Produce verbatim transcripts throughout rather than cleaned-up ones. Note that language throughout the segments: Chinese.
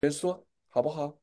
先说好不好？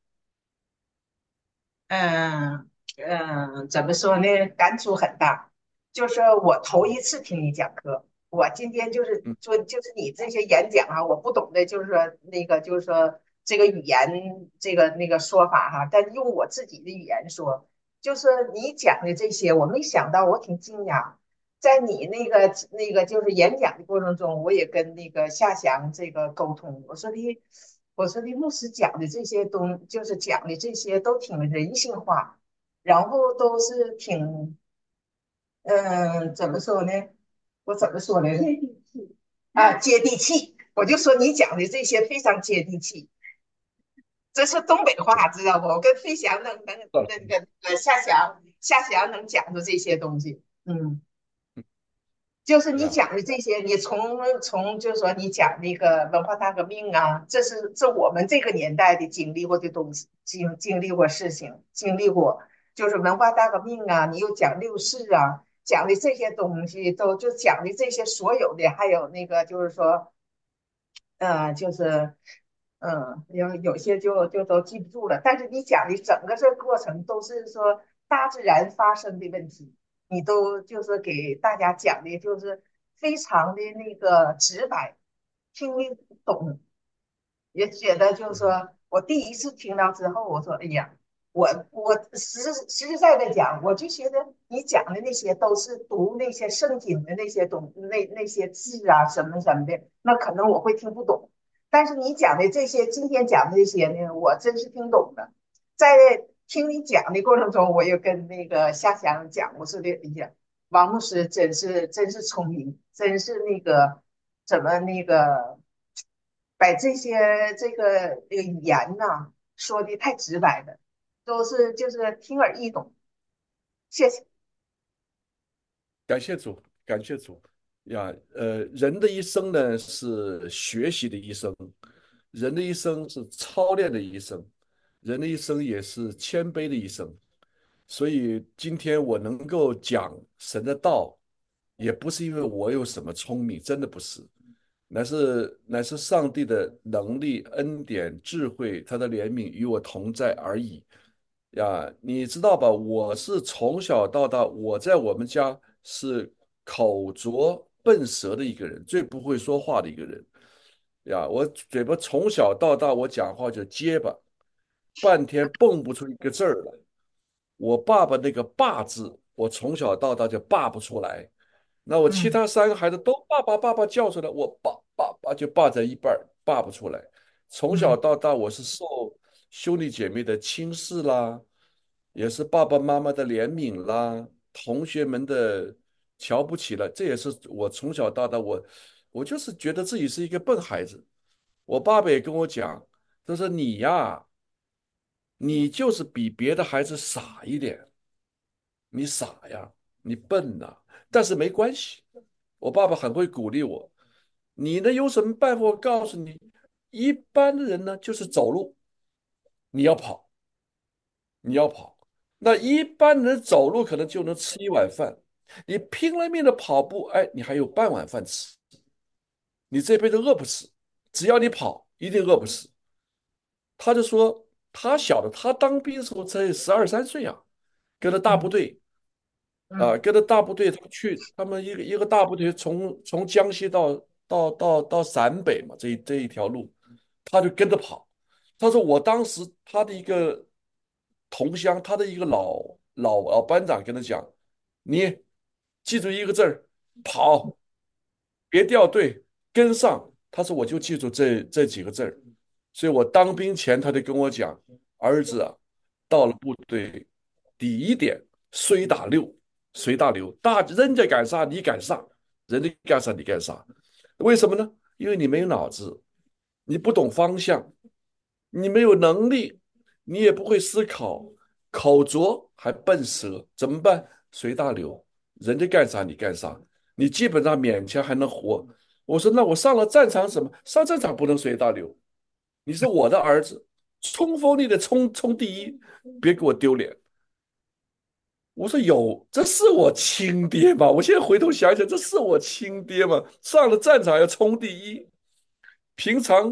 嗯嗯，怎么说呢？感触很大。就是我头一次听你讲课，我今天就是嗯说，就是你这些演讲啊，我不懂的，就是说那个，就是说这个语言，这个那个说法哈、但是用我自己的语言说，就是你讲的这些，我没想到，我挺惊讶。在你那个那个就是演讲的过程中，我也跟那个夏翔这个沟通，我说的，我说的牧师讲的这些东，就是讲的这些都挺人性化，然后都是挺，嗯，怎么说呢？我怎么说呢？接地气啊，接地气。我就说你讲的这些非常接地气，这是东北话，知道不？我跟飞翔能能那个呃夏翔夏翔能讲出这些东西，嗯。就是你呀， 讲的这些，你从从就是说你讲那个文化大革命啊，这是这我们这个年代的经历过的东西，经经历过事情，经历过就是文化大革命啊，你又讲六四啊，讲的这些东西都就讲的这些所有的，还有那个就是说，呃，就是嗯，有有些就就都记不住了，但是你讲的整个这个过程都是说大自然发生的问题。你都就是给大家讲的，就是非常的那个直白，听得懂，也觉得就是说我第一次听到之后，我说哎呀，我我实实实在的讲，我就觉得你讲的那些都是读那些圣经的那些东那那些字啊什么什么的，那可能我会听不懂，但是你讲的这些，今天讲的这些呢，我真是听懂了。在听你讲的过程中，我又跟那个夏翔讲，我说的，哎呀，王牧师真是真是聪明，真是那个怎么那个把这些这个这个语言呐说的太直白了，都是就是听而易懂。谢谢。 感谢主，感谢主呀。呃，人的一生呢是学习的一生，人的一生是操练的一生，人的一生也是谦卑的一生。所以今天我能够讲神的道，也不是因为我有什么聪明，真的不是，乃是乃是上帝的能力、恩典、智慧，他的怜悯与我同在而已。呀，你知道吧？我是从小到大，我在我们家是口拙笨舌的一个人，最不会说话的一个人。呀，我嘴巴从小到大，我讲话就结巴，半天蹦不出一个字儿来。我爸爸那个“爸”字，我从小到大就爸不出来。那我其嗯他三个孩子都爸爸爸爸叫出来，我爸爸爸就爸在一半儿，爸不出来。从小嗯到大，我是受兄弟姐妹的轻视啦，也是爸爸妈妈的怜悯啦，同学们的瞧不起了。这也是我从小到大，我我就是觉得自己是一个笨孩子。我爸爸也跟我讲，他说你呀，你就是比别的孩子傻一点。你傻呀，你笨呐，但是没关系，我爸爸很会鼓励我。你呢有什么办法？我告诉你，一般的人呢就是走路，你要跑，你要跑。那一般人走路可能就能吃一碗饭，你拼了命的跑步，哎，你还有半碗饭吃，你这辈子饿不死，只要你跑，一定饿不死。他就说，他小的，他当兵的时候才十二三岁啊，跟着大部嗯队。啊， 嗯跟着大部队，他去，他们一个一个大部队从从江西到到到到陕北嘛，这一这一条路，他就跟着跑。他说我当时他的一个同乡，他的一个老老老班长跟他讲，你记住一个字儿，跑，别掉队，跟上。他说我就记住这这几个字儿，所以我当兵前他就跟我讲，儿子啊，到了部队，第一点随大流。随大流，大人家干啥你干啥，人家干啥你干啥，为什么呢？因为你没有脑子，你不懂方向，你没有能力，你也不会思考，口拙还笨舌，怎么办？随大流，人家干啥你干啥，你基本上勉强还能活。我说那我上了战场怎么？上战场不能随大流，你是我的儿子，冲锋你得冲冲第一，别给我丢脸。我说有，这是我亲爹吗？我现在回头想想，这是我亲爹吗？上了战场要冲第一，平常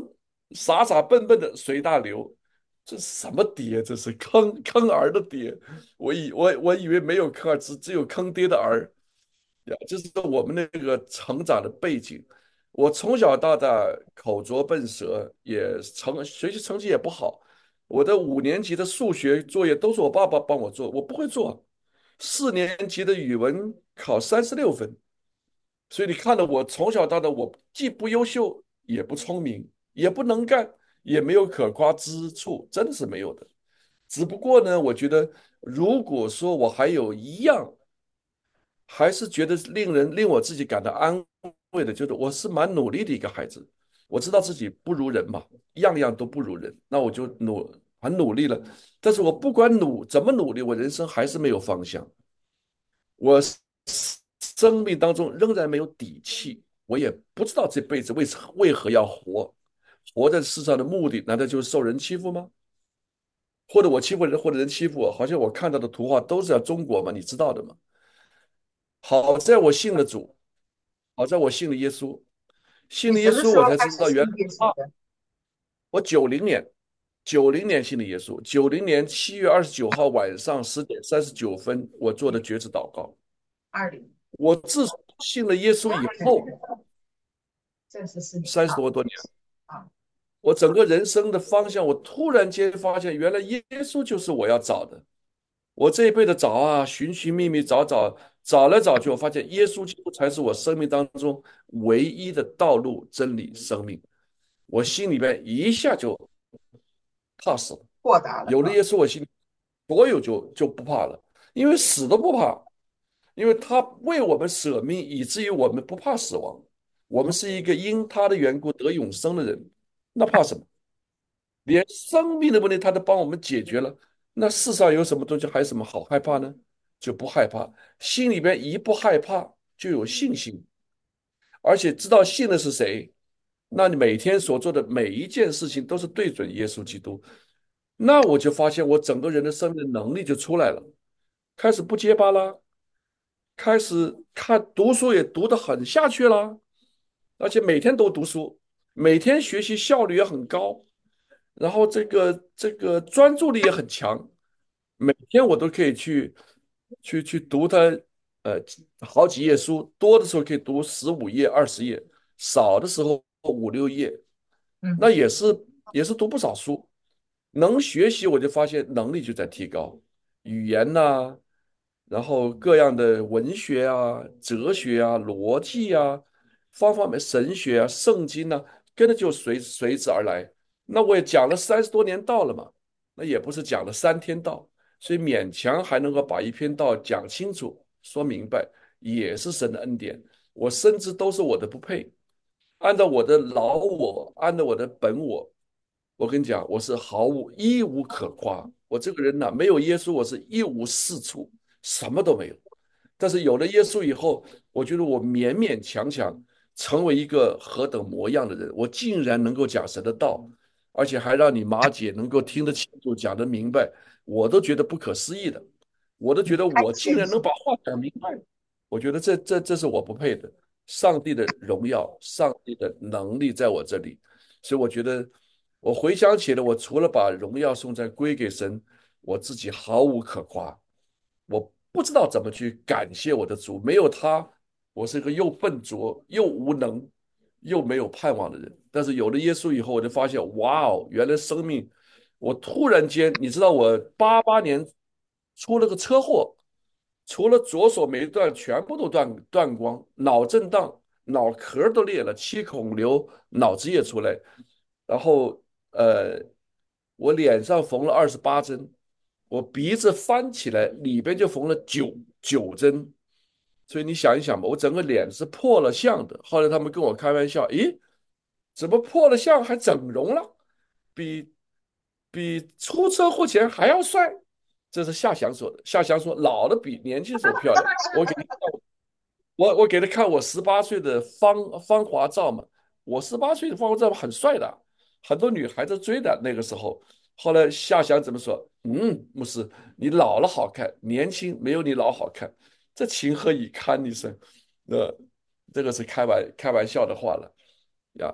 傻傻笨笨的随大流。这是什么爹？这是坑坑儿的爹。我以我我以为没有坑儿，只只有坑爹的儿呀。这是我们那个成长的背景。我从小到大口拙笨舌，也成学习成绩也不好。我的五年级的数学作业都是我爸爸帮我做，我不会做。四年级的语文考三十六分。所以你看到我从小到大，我既不优秀，也不聪明，也不能干，也没有可夸之处，真的是没有的。只不过呢，我觉得如果说我还有一样，还是觉得令人令我自己感到安慰的，就是我是蛮努力的一个孩子。我知道自己不如人嘛，样样都不如人，那我就努很努力了。但是我不管努怎么努力，我人生还是没有方向。我生命当中仍然没有底气，我也不知道这辈子为何为何要活，活在世上的目的难道就是受人欺负吗？或者我欺负人，或者人欺负我？好像我看到的图画都是在中国嘛，你知道的嘛。好在我信了主，好在我信了耶稣，信你了耶稣， 什么时候我才知道原来开始信耶稣啊， 的？ 我九零年，九零年信的耶稣，九零年七月二十九号晚上十点三十九分，我做的决志祷告。 二零， 我自从信了耶稣以后， 这是四年三十啊多多年。 啊！ 我整个人生的方向，我突然间发现，原来耶稣就是我要找的。我这一辈子找啊，寻寻觅觅，找找找来找去，我发现耶稣基督才是我生命当中唯一的道路、真理、生命。我心里边一下就踏实了。 豁达了啊！ 有了耶稣，我心里所有就就不怕了，因为死都不怕，因为他为我们舍命，以至于我们不怕死亡。我们是一个因他的缘故得永生的人，那怕什么？连生命的问题他都帮我们解决了，那世上有什么东西还有什么好害怕呢？就不害怕，心里边一不害怕，就有信心，而且知道信的是谁，那你每天所做的每一件事情都是对准耶稣基督，那我就发现我整个人的生命的能力就出来了，开始不结巴啦，开始看读书也读得很下去啦，而且每天都读书，每天学习效率也很高。然后这个这个专注力也很强，每天我都可以去去去读它，呃，好几页书，多的时候可以读十五页、二十页，少的时候五六页，那嗯， 也是也是读不少书。能学习，我就发现能力就在提高，语言呐、然后各样的文学啊、哲学啊、逻辑啊，方方面面神学啊、圣经呐、跟着就随随之而来。那我也讲了三十多年道了嘛，那也不是讲了三天道，所以勉强还能够把一篇道讲清楚、说明白，也是神的恩典。我深知都是我的不配，按照我的老我，按照我的本我，我跟你讲，我是毫无一无可夸。我这个人呢，没有耶稣，我是一无是处，什么都没有。但是有了耶稣以后，我觉得我勉勉强强成为一个何等模样的人，我竟然能够讲神的道，而且还让你马姐能够听得清楚、讲得明白，我都觉得不可思议的。我都觉得太我竟然能谦虚， 把话讲明白，我觉得这这这是我不配的。上帝的荣耀，上帝的能力在我这里，所以我觉得我回想起来，我除了把荣耀颂赞归给神，我自己毫无可夸。我不知道怎么去感谢我的主，没有他，我是个又笨拙又无能又没有盼望的人。但是有了耶稣以后，我就发现，哇哦，原来生命，我突然间，你知道，我八八年出了个车祸，除了左手没断，全部都断断光，脑震荡，脑壳都裂了，七孔流脑子也出来，然后呃，我脸上缝了二十八针，我鼻子翻起来，里边就缝了九九针，所以你想一想吧，我整个脸是破了相的。后来他们跟我开玩笑，咦，怎么破了相还整容了？比比出车祸前还要帅？这是夏祥说的。夏祥说老的比年轻时候漂亮。我给你我我给他看我十八岁的芳芳华照嘛，我十八岁的芳华照很帅的，很多女孩子追的那个时候。后来夏祥怎么说？嗯，牧师，你老了好看，年轻没有你老好看，这情何以堪？你说，呃，这个是开玩开玩笑的话了呀。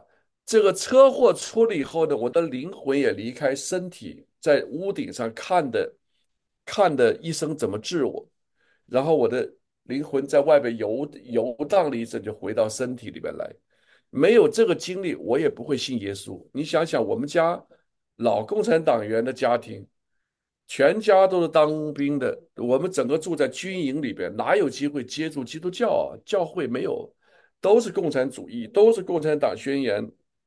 这个车祸出了以后呢，我的灵魂也离开身体，在屋顶上看的看的医生怎么治我，然后我的灵魂在外边游游荡了一阵，就回到身体里边来。没有这个经历，我也不会信耶稣。你想想，我们家老共产党员的家庭，全家都是当兵的，我们整个住在军营里边，哪有机会接触基督教啊？教会没有，都是共产主义，都是共产党宣言。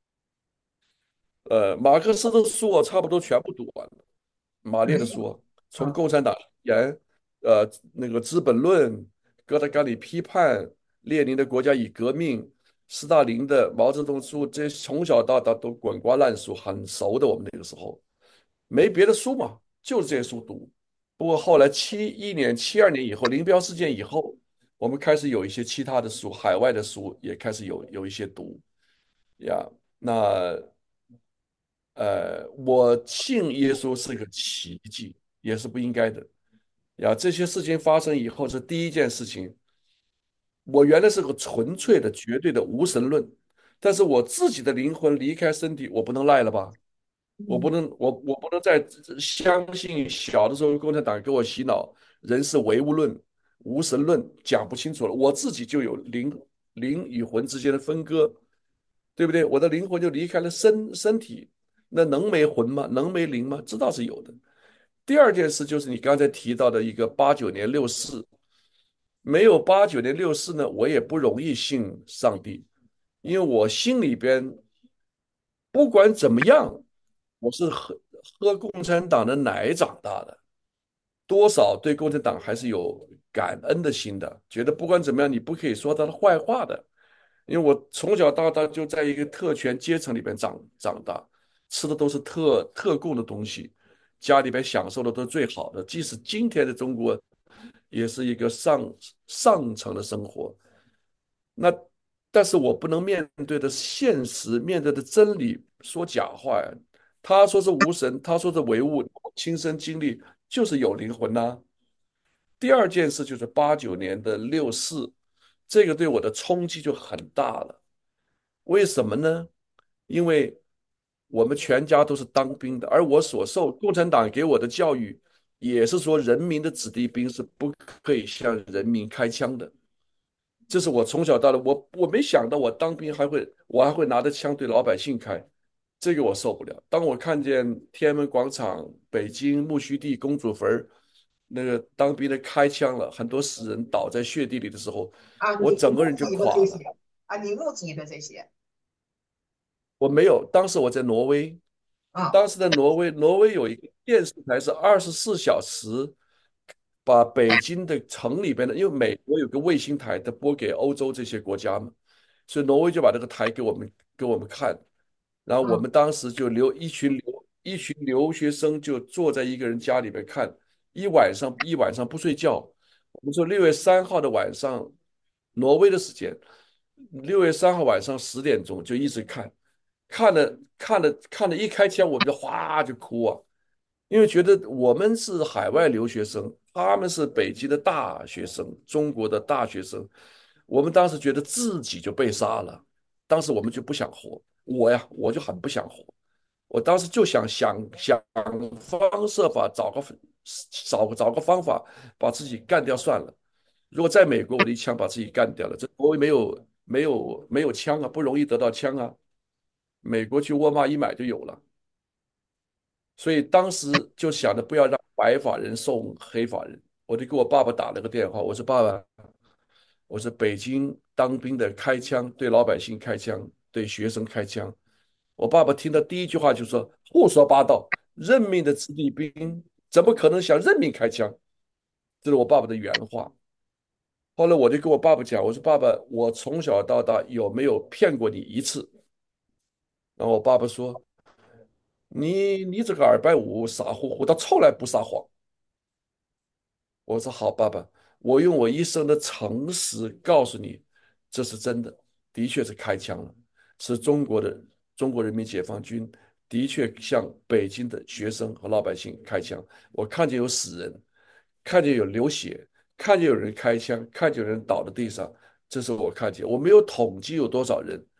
呃，马克思的书我差不多全部读完了，马列没有的书，从啊。 共产党言，呃，那个《资本论》、哥德纲里批判、列宁的国家与革命、斯大林的毛泽东书，这些从小到大都滚瓜烂熟，很熟的。我们那个时候没别的书嘛，就是这些书读。不过后来七一年、七二年以后，林彪事件以后，我们开始有一些其他的书，海外的书也开始有有一些读呀。那呃，我信耶稣是个奇迹，也是不应该的呀。这些事情发生以后是第一件事情。我原来是个纯粹的、绝对的无神论，但是我自己的灵魂离开身体，我不能赖了吧？我不嗯能，我我不能再相信小的时候共产党给我洗脑，人是唯物论、无神论，讲不清楚了。我自己就有灵灵与魂之间的分割，对不对？我的灵魂就离开了身身体，那能没魂吗？能没灵吗？知道是有的。第二件事就是你刚才提到的一个八九年六四，没有八九年六四呢，我也不容易信上帝，因为我心里边不管怎么样，我是喝喝共产党的奶长大的，多少对共产党还是有感恩的心的，觉得不管怎么样，你不可以说他的坏话的。因为我从小到大就在一个特权阶层里边长长大，吃的都是特特供的东西，家里边享受的都是最好的。即使今天的中国，也是一个上上层的生活。那但是我不能面对的现实，面对的真理说假话呀。他说是无神，他说是唯物，亲身经历就是有灵魂呐、第二件事就是八九年的六四，这个对我的冲击就很大了。为什么呢？因为我们全家都是当兵的，而我所受共产党给我的教育也是说，人民的子弟兵是不可以向人民开枪的。这是我从小到大，我我没想到我当兵还会，我还会拿着枪对老百姓开，这个我受不了。当我看见天安门广场、北京木樨地、公主坟儿那个当兵的开枪了，很多死人倒在血地里的时候， 啊，你你目我整个人就击的这些垮了。 啊，你目击的这些我没有，当时我在挪威， 啊当时在挪威，挪威有一个电视台是二十四小时把北京的城里边的，因为美国有个卫星台，它播给欧洲这些国家嘛，所以挪威就把这个台给我们给我们看，然后我啊们当时就留一群留一群留学生就坐在一个人家里边看，一晚上一晚上不睡觉。我们说六月三号的晚上，挪威的时间，六月三号晚上十点钟就一直看，看了看了看了，一开枪我们就哗就哭啊，因为觉得我们是海外留学生，他们是北京的大学生，中国的大学生，我们当时觉得自己就被杀了，当时我们就不想活，我呀我就很不想活，我当时就想想想方设法找个找个找个方法把自己干掉算了。如果在美国，我的一枪把自己干掉了，这国外没有没有没有枪啊，不容易得到枪啊，美国去沃尔玛一买就有了。所以当时就想着不要让白发人送黑发人，我就给我爸爸打了个电话，我说爸爸，我说北京当兵的开枪，对老百姓开枪，对学生开枪。我爸爸听到第一句话就说胡说八道，任命的子弟兵怎么可能想任命开枪？这是我爸爸的原话。后来我就跟我爸爸讲，我说爸爸，我从小到大有没有骗过你一次？然后我爸爸说，你你这个二百五傻乎乎，他从来不撒谎。我说好，爸爸，我用我一生的诚实告诉你，这是真的，的确是开枪了，是中国的中国人民解放军的确向北京的学生和老百姓开枪。我看见有死人，看见有流血，看见有人开枪，看见有人倒在地上，这是我看见。我没有统计有多少人，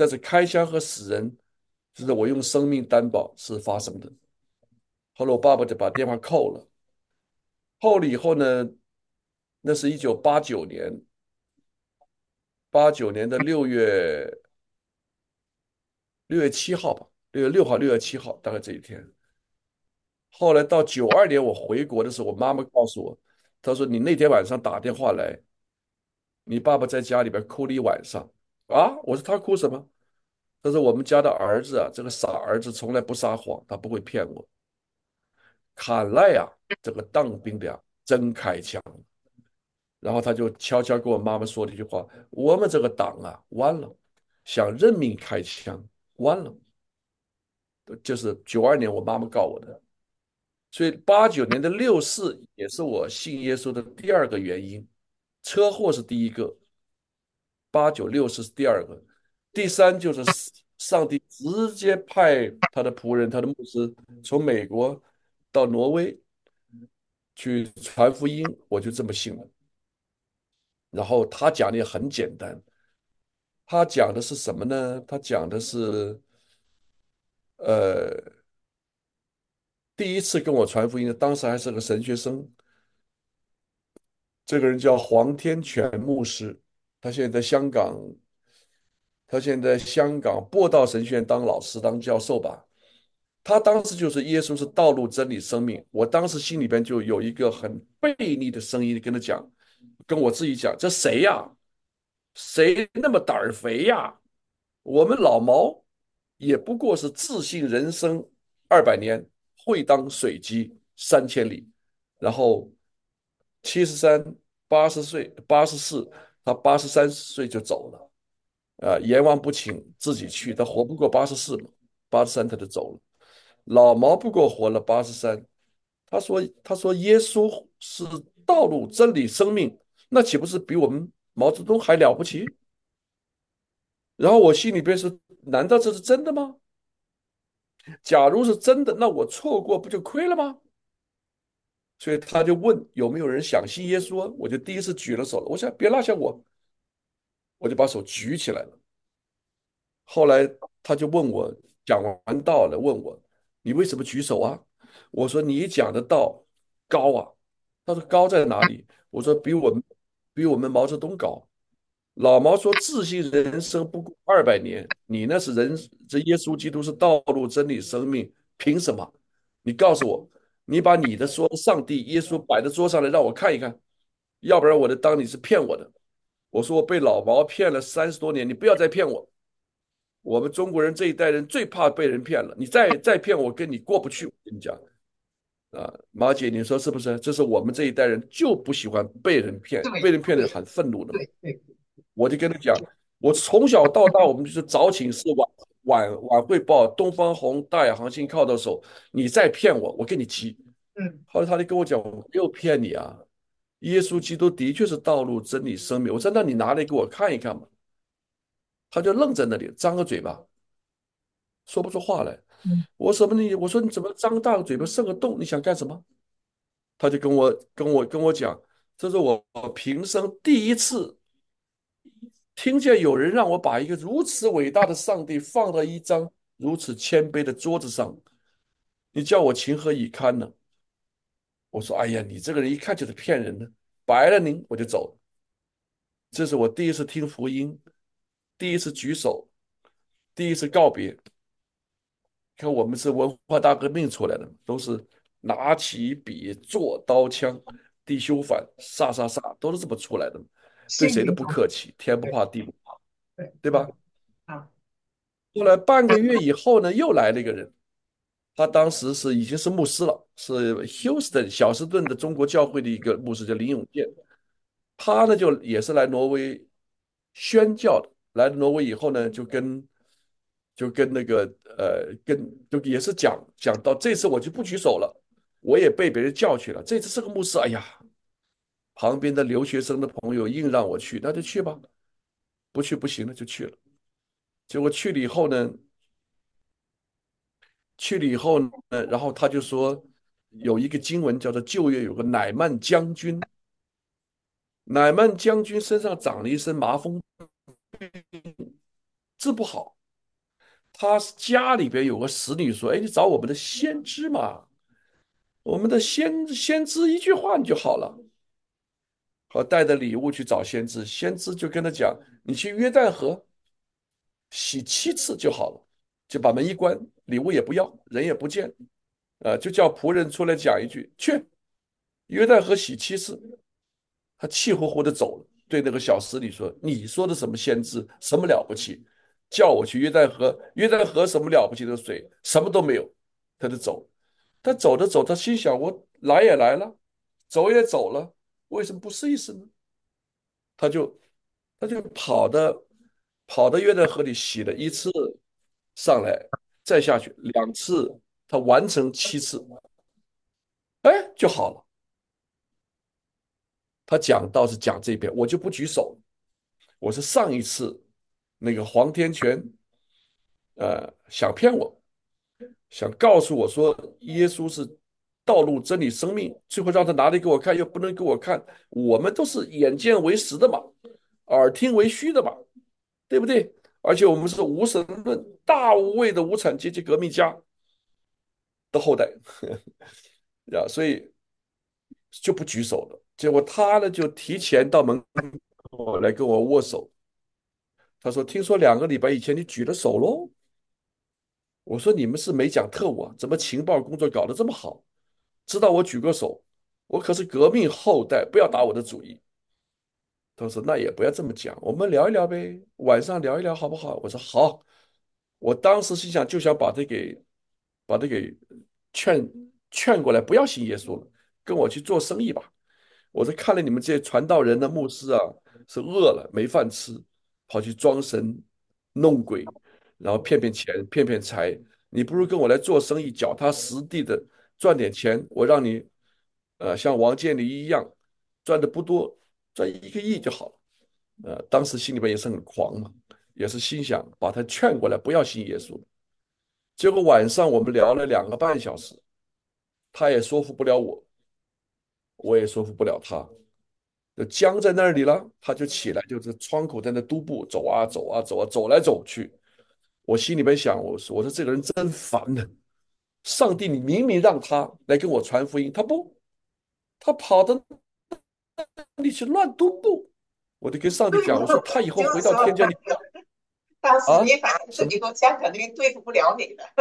但是开枪和死人，就是我用生命担保是发生的。后来我爸爸就把电话扣了，扣了以后呢，那是一九八九年，八九年的六月六月七号吧，六月六号、六月七号，大概这一天。后来到九二年我回国的时候，我妈妈告诉我，她说你那天晚上打电话来，你爸爸在家里边哭了一晚上啊。我说他哭什么？他说我们家的儿子啊，这个傻儿子从来不撒谎，他不会骗我。看来呀，这个当兵的呀真开枪。然后他就悄悄跟我妈妈说了一句话：我们这个党啊完了，向人民开枪完了。就是九二年我妈妈告我的。所以八九年的六四也是我信耶稣的第二个原因，车祸是第一个，八九六四是第二个，第三就是上帝直接派他的仆人、他的牧师从美国到挪威去传福音，我就这么信了。然后他讲的也很简单，他讲的是什么呢？他讲的是，呃，第一次跟我传福音的，当时还是个神学生，这个人叫黄天全牧师，他现在在香港，他现在香港播道神学院当老师当教授吧。他当时就是耶稣是道路、真理、生命。我当时心里边就有一个很背逆的声音跟他讲，跟我自己讲，这谁呀？谁那么胆儿肥呀？我们老毛也不过是自信人生二百年，会当水击三千里。然后七十三、八十岁、八十四，他八十三岁就走了。呃，阎王不请自己去，他活不过八十四嘛，八十三他就走了。老毛不过活了八十三，他说他说耶稣是道路、真理、生命，那岂不是比我们毛泽东还了不起？然后我心里边是，难道这是真的吗？假如是真的，那我错过不就亏了吗？所以他就问有没有人想信耶稣啊？我就第一次举了手了，我想别落下我，我就把手举起来了。后来他就问我，讲完道了，问我你为什么举手啊？我说你讲的道高啊。他说高在哪里？我说比我们比我们毛泽东高。老毛说自信人生不过二百年，你那是人，这耶稣基督是道路、真理、生命，凭什么？你告诉我，你把你的说上帝耶稣摆在桌上来让我看一看，要不然我就当你是骗我的。我说我被老毛骗了三十多年，你不要再骗我。我们中国人这一代人最怕被人骗了，你再再骗我，跟你过不去。我跟你讲啊，马姐，你说是不是？这是我们这一代人就不喜欢被人骗，被对人骗的对很愤怒的嘛。 对对， 我就跟他讲，我从小到大，我们就是早请示晚晚晚汇报，东方红、大亚航行靠到手，你再骗我，我跟你急。 嗯后来他就跟我讲，我没有骗你啊，耶稣基督的确是道路、真理、生命。我说那你拿来给我看一看嘛。他就愣在那里，张个嘴巴，说不出话来。 嗯我说什么你？我说你怎么张大个嘴巴剩个洞？你想干什么？他就跟我跟我跟我讲，这是我我平生第一次听见有人让我把一个如此伟大的上帝放到一张如此谦卑的桌子上，你叫我情何以堪呢？我说，哎呀，你这个人一看就是骗人的，白了您，我就走了。这是我第一次听福音，第一次举手，第一次告别。看我们是文化大革命出来的，都是拿起笔做刀枪，地修反，杀杀杀，都是这么出来的，对谁都信心中， 不客气，天不对怕地不怕， 对，嗯对吧？ 啊， 后来半个月以后呢，又来了一个人，他当时是已经是牧师了，是 Houston 小斯顿的中国教会的一个牧师，叫林永健。他呢就也是来挪威宣教的，来了挪威以后呢，就跟就跟那个呃跟就也是讲讲到这次我就不举手了，我也被别人叫去了。这次是个牧师，哎呀，旁边的留学生的朋友硬让我去，那就去吧，不去不行了就去了。结果去了以后呢，去了以后呢，然后他就说有一个经文叫做旧约有个乃曼将军，乃曼将军身上长了一身麻风， 治不好。他家里边有个使女说："哎，你找我们的先知嘛，我们的先先知一句话你就好了。"好，带着礼物去找先知，先知就跟他讲："你去约旦河洗七次就好了。"就把门一关，礼物也不要，人也不见，呃，就叫仆人出来讲一句："去约旦河洗七次。"他气呼呼的走了，对那个小使女说："你说的什么先知，什么了不起？叫我去约旦河，约旦河什么了不起的水，什么都没有。"他就走。他走着走，他心想："我来也来了，走也走了，为什么不试一试呢？"他就他就跑的跑到约旦河里洗了一次，上来再下去两次，他完成七次，哎，就好了。他讲倒是讲这边，我就不举手了。我是上一次那个黄天全，呃，想骗我，想告诉我说耶稣是道路、真理、生命，最后让他拿来给我看，又不能给我看，我们都是眼见为实的嘛，耳听为虚的嘛，对不对？而且我们是无神论、大无畏的无产阶级革命家的后代呀，所以就不举手了。结果他呢就提前到门口来跟我握手，他说："听说两个礼拜以前你举了手喽？"我说："你们是美蒋特务啊，怎么情报工作搞得这么好？知道我举过手，我可是革命后代，不要打我的主意。"他说："那也不要这么讲，我们聊一聊呗，晚上聊一聊好不好？"我说："好。"我当时心想，就想把他给把他给劝劝过来，不要信耶稣了，跟我去做生意吧。我说看了你们这些传道人的牧师啊，是饿了没饭吃，跑去装神弄鬼，然后骗骗钱骗骗财。你不如跟我来做生意，脚踏实地的赚点钱，我让你呃像王健林一样赚的不多，赚一个亿就好了。呃，当时心里边也是很狂嘛，也是心想把他劝过来，不要信耶稣。结果晚上我们聊了两个半小时，他也说服不了我，我也说服不了他，就僵在那里了。他就起来，就是窗口在那踱步，走啊走啊走啊，走来走去。我心里边想，我说我说这个人真烦呢。上帝，你明明让他来跟我传福音，他不，他跑到那里去乱踱步。我就跟上帝讲，我说他以后回到就是说， 天家里当时啊， 你反正什么自己都讲肯定对付不了你的。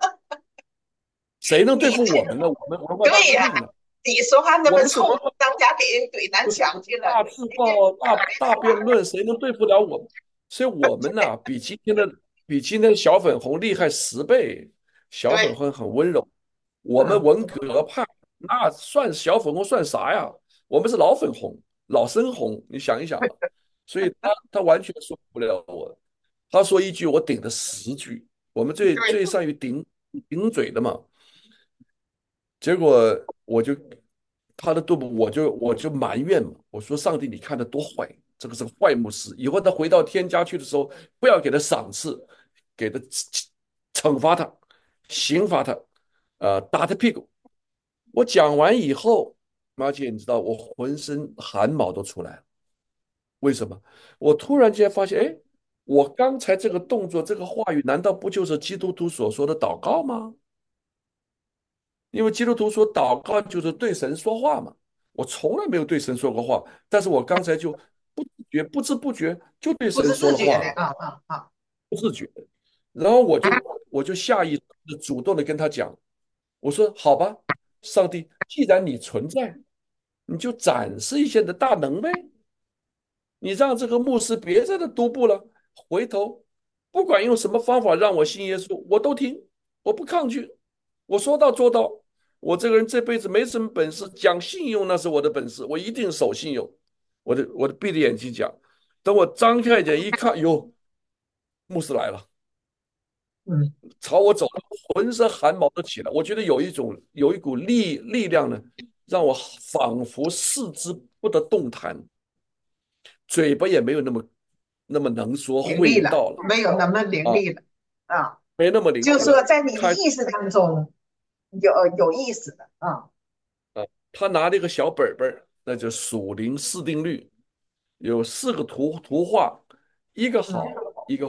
谁能对你这付我们呢？我们文化大对呀、 革命呢？ 你说话那我么冲， 们是文化。 当家给人怼南不是墙去了， 大你字报、大大辩论，谁能对付了我们？所以，我们对呐、比今天的比今天的小粉红厉害十倍。小粉对， 红很温柔，我们嗯， 文革派那算小粉红算啥呀？我们是老粉红、老深红，你想一想吧。所以他他完全说不了我，他说一句我顶了十句。我们最对， 最善于顶顶嘴的嘛。结果我就他的肚部，我就我就埋怨嘛，我说上帝，你看他多坏，这个是个坏牧师，以后他回到天家去的时候，不要给他赏赐，给他惩罚他，刑罚他，呃，打他屁股。我讲完以后，马姐，你知道我浑身汗毛都出来了，为什么？我突然间发现，哎，我刚才这个动作，这个话语，难道不就是基督徒所说的祷告吗？因为基督徒说祷告就是对神说话嘛，我从来没有对神说过话，但是我刚才就不自觉、不知不觉就对不是神说自觉的， 了话了， 啊啊啊， 不自觉的。然后我就我就下意识的主动的跟他讲，我说好吧，上帝，既然你存在，你就展示一下你的大能呗。你让这个牧师别在这踱步了，回头不管用什么方法让我信耶稣，我都听，我不抗拒，我说到做到。我这个人这辈子没什么本事，讲信用那是我的本事，我一定守信用。我的我的闭着眼睛讲，等我张开眼一看，哟，牧师来了， 嗯， 朝我走，浑身汗毛都起来。我觉得有一种有一股力力量呢，让我仿佛四肢不得动弹，嘴巴也没有那么那么能说会伶俐了， 道了没有那么伶啊， 俐了啊， 没那么灵就是说力了。 在你的开意识当中有有意思的啊， 啊，他拿了一个小本本儿，那就属灵四定律，有四个图图画，一个嗯， 好，一个坏。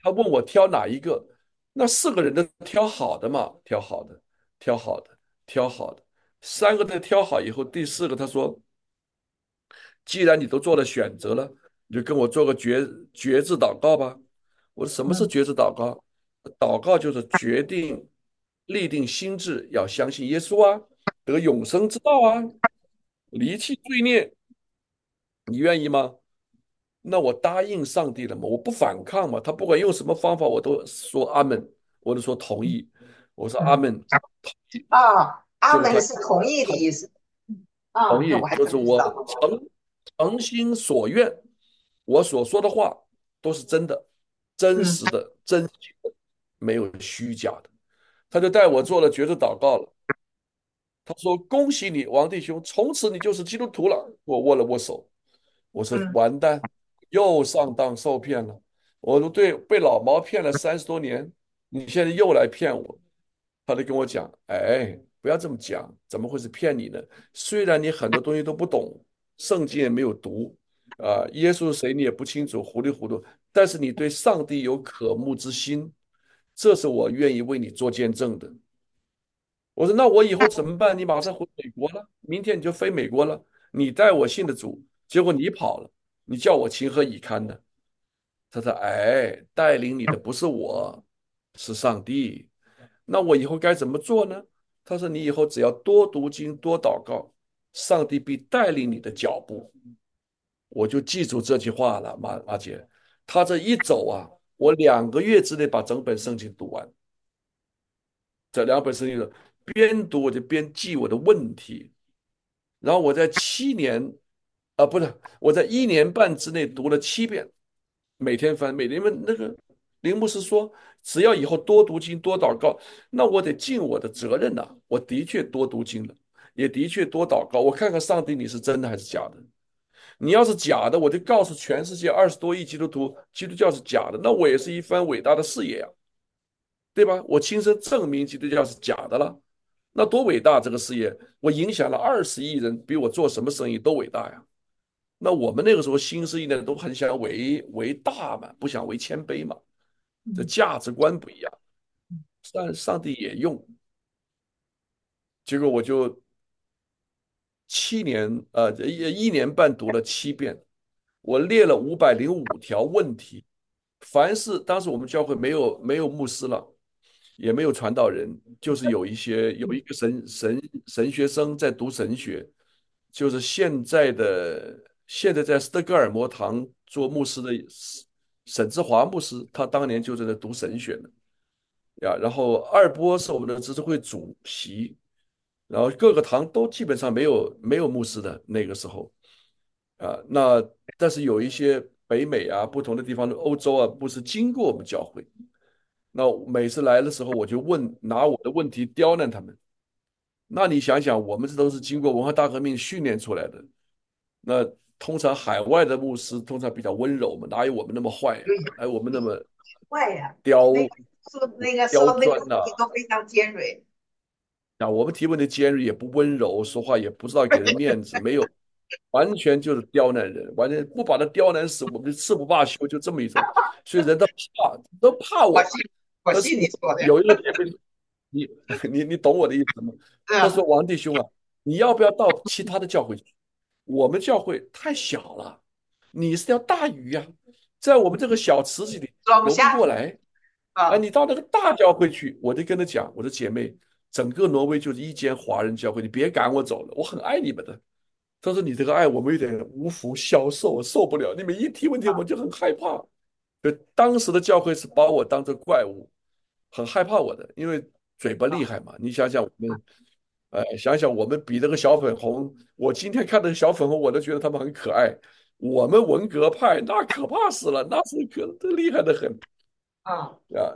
他问我挑哪一个，那四个人都挑好的嘛，挑好的，挑好的，挑好的，三个都挑好以后，第四个他说，既然你都做了选择了，你就跟我做个决决志祷告吧。我说什么是嗯决志祷告？祷告就是决定立定心志，要相信耶稣啊，得永生之道啊，离弃罪孽，你愿意吗？那我答应上帝了嘛，我不反抗嘛，他不管用什么方法，我都说阿门，我都说同意，我说阿嗯。 门， 啊，阿结果他门是同意的他意思。啊，这我同意， 还真不知就是我道。 诚诚心所愿，我所说的话都是真的、真嗯实的、真心的，没有虚假的。他就带我做了绝志祷告了。他说：“恭喜你，王弟兄，从此你就是基督徒了。”我握了握手，我说： 嗯 “完蛋，又上当受骗了。我都对被老毛骗了三十多年，你现在又来骗我。”他就跟我讲：“哎，不要这么讲，怎么会是骗你呢？虽然你很多东西都不懂，圣经也没有读，啊、耶稣是谁你也不清楚，糊里糊涂，但是你对上帝有渴慕之心，这是我愿意为你做见证的。”我说那我以后怎么办？你马上回美国了，明天你就飞美国了。你带我信的主，结果你跑了，你叫我情何以堪呢？他说：“哎，带领你的不是我，是上帝。那我以后该怎么做呢？”他说：“你以后只要多读经，多祷告，上帝必带领你的脚步。”我就记住这句话了，马马姐。他这一走啊，我两个月之内把整本圣经读完。这两本圣经边读我就边记我的问题，然后我在七年，啊，不是，我在一年半之内读了七遍，每天翻，每天问那个林牧师说，只要以后多读经多祷告，那我得尽我的责任呐、我的确多读经了，也的确多祷告，我看看上帝你是真的还是假的。你要是假的，我就告诉全世界二十多亿基督徒，基督教是假的，那我也是一番伟大的事业啊。对吧？我亲身证明基督教是假的了，那多伟大这个事业！我影响了二十亿人，比我做什么生意都伟大呀。那我们那个时候新生意呢，都很想为为大嘛，不想为谦卑嘛，这嗯价值观不一样。但上帝也用，结果我就七年，呃，一一年半读了七遍，我列了五百零五条问题。凡是当时我们教会没有没有牧师了，也没有传道人，就是有一些有一个神神神学生在读神学，就是现在的现在在斯德哥尔摩堂做牧师的沈志华牧师，他当年就在那读神学呢呀。然后二波是我们的执事会主席，然后各个堂都基本上没有没有牧师的那个时候啊。那但是有一些北美啊不同的地方的欧洲啊，不是经过我们教会。那每次来的时候，我就问，拿我的问题刁难他们。那你想想，我们这都是经过文化大革命训练出来的。那通常海外的牧师通常比较温柔嘛，哪有我们那么坏呀、 对呀， 哪有我们那么坏呀。那刁个说那个刁说那个问钻呐、 题都非常尖锐。 啊？我们提问的尖锐也不温柔，说话也不知道给人面子，没有，完全就是刁难人，完全不把他刁难死，我们就誓不罢休，就这么一种。所以人都怕，都怕我。 我信，我信你说的。 有一个姐妹，你你你懂我的意思吗？他说： 嗯， “王弟兄啊，你要不要到其他的教会去？我们教会太小了，你是条大鱼呀、在我们这个小池子里游不装不下过来啊！ 啊。 你到那个大教会去。”我就跟他讲：“我的姐妹，整个挪威就是一间华人教会，你别赶我走了，我很爱你们的。”他说：“你这个爱我们有点无福消受，我受不了。你们一提问题，我就很害怕。”就当时的教会是把我当成怪物，很害怕我的，因为嘴巴厉害嘛。你想想我们，呃，想想我们比那个小粉红，我今天看那个小粉红，我都觉得他们很可爱。我们文革派那可怕死了，那是可这厉害的很啊， 啊。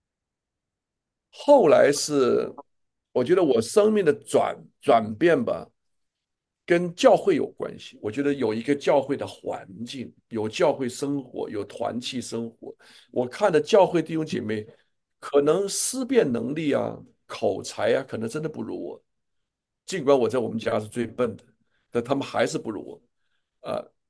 后来是，我觉得我生命的转转变吧，跟教会有关系。我觉得有一个教会的环境，有教会生活，有团契生活。我看的教会弟兄姐妹，可能思辨能力啊、口才啊，可能真的不如我。尽管我在我们家是最笨的，但他们还是不如我。啊。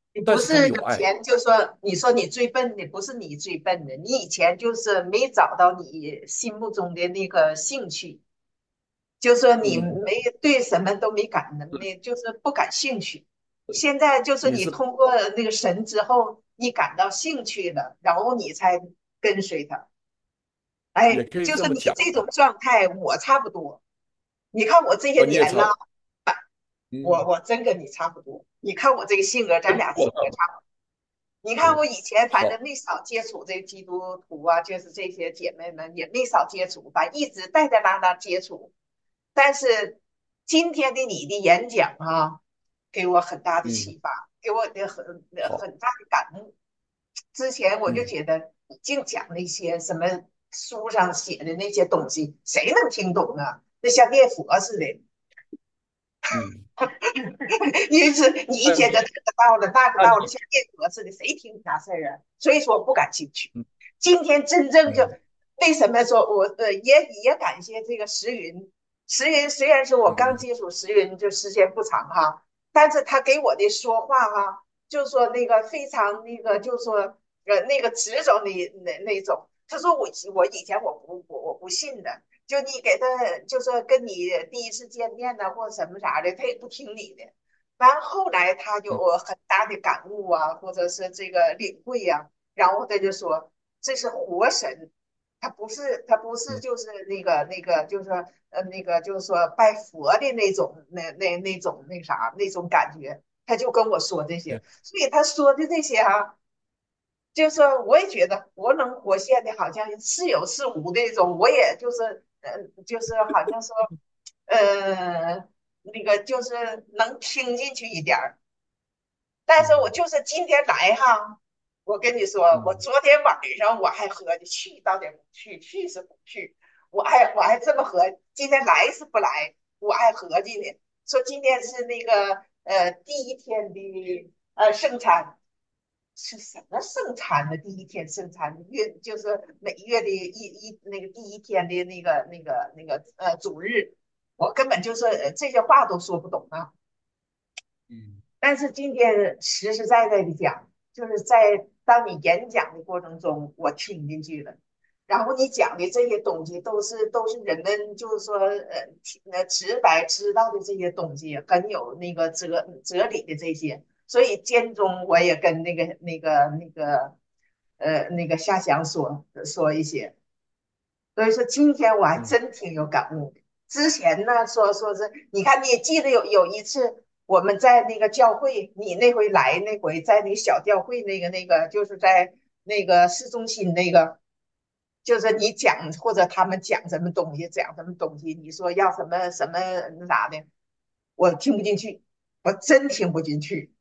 你不但是他们是以有爱。 前就说你说你最笨的不是你最笨的，你以前就是没找到你心目中的那个兴趣，就说你嗯， 没对什么都没感能力，就是不感兴趣。现在就是你是你通过那个神之后，你感到兴趣了，然后你才跟随他。哎， 也可以就是这么讲你这种啊。 状态，我差不多。你看我这些呃，你也年呢， 差。 我嗯， 我真跟你差不多。你看我这个性格，咱俩性格差不多。你看嗯， 我以前反正好。 没少接触这基督徒啊，就是这些姐妹们也没少接触，反正一直带带拉拉接触。但是今天的你的演讲啊，给我很大的嗯， 启发，给我的很好。 很大的感悟。之前我就嗯觉得你净讲那些什么书上写的那些东西，谁能听懂啊？那像念佛似的。 嗯。 你是你一但天这这个道了那个道了， 但你像念佛似的，谁听你啥事儿啊？所以说不感兴趣。 嗯今天真正就嗯为什么说我呃也也感谢这个石云，石云虽然是我刚嗯接触石云就时间不长哈，但是他给我的说话哈，就说那个非常那个就说呃那个执着的那那种。他说我我以前我不我我不信的，就你给他就说跟你第一次见面呢或者什么啥的，他也不听你的。完后来他有嗯很大的感悟啊，或者是这个领会呀、啊然后他就说这是活神，他不是他不是嗯就是那个那个就是说呃那个就是说拜佛的那种那那那种那啥那种感觉，他就跟我说这些， 对。 所以他说的这些哈、啊就是说我也觉得活能活现的，好像是有是无的那种，我也就是呃，就是好像说，呃，那个就是能听进去一点儿。但是我嗯就是今天来哈，我跟你说，我嗯昨天晚上我还合计去到底不去，去是不去，我还我还这么合，今天来是不来，我还合计呢，说今天是那个呃第一天的呃圣餐。是什么圣餐的第一天圣餐月就是每月的一一那个第一天的那个那个那个呃主日，我根本就是呃这些话都说不懂啊。 嗯但是今天实实在在的讲，就是在当你演讲的过程中，我听进去了。然后你讲的这些东西都是都是人们就是说呃呃直白知道的这些东西，很有那个哲哲理的这些。所以间中我也跟那个那个那个呃那个夏祥说说一些。所以说今天我还嗯真挺有感悟的。之前呢，说说是，你看，你也记得有有一次我们在那个教会，你那回来那回在那小教会那个那个，就是在那个市中心那个，就是你讲或者他们讲什么东西，讲什么东西，你说要什么什么那啥的，我听不进去，我真听不进去。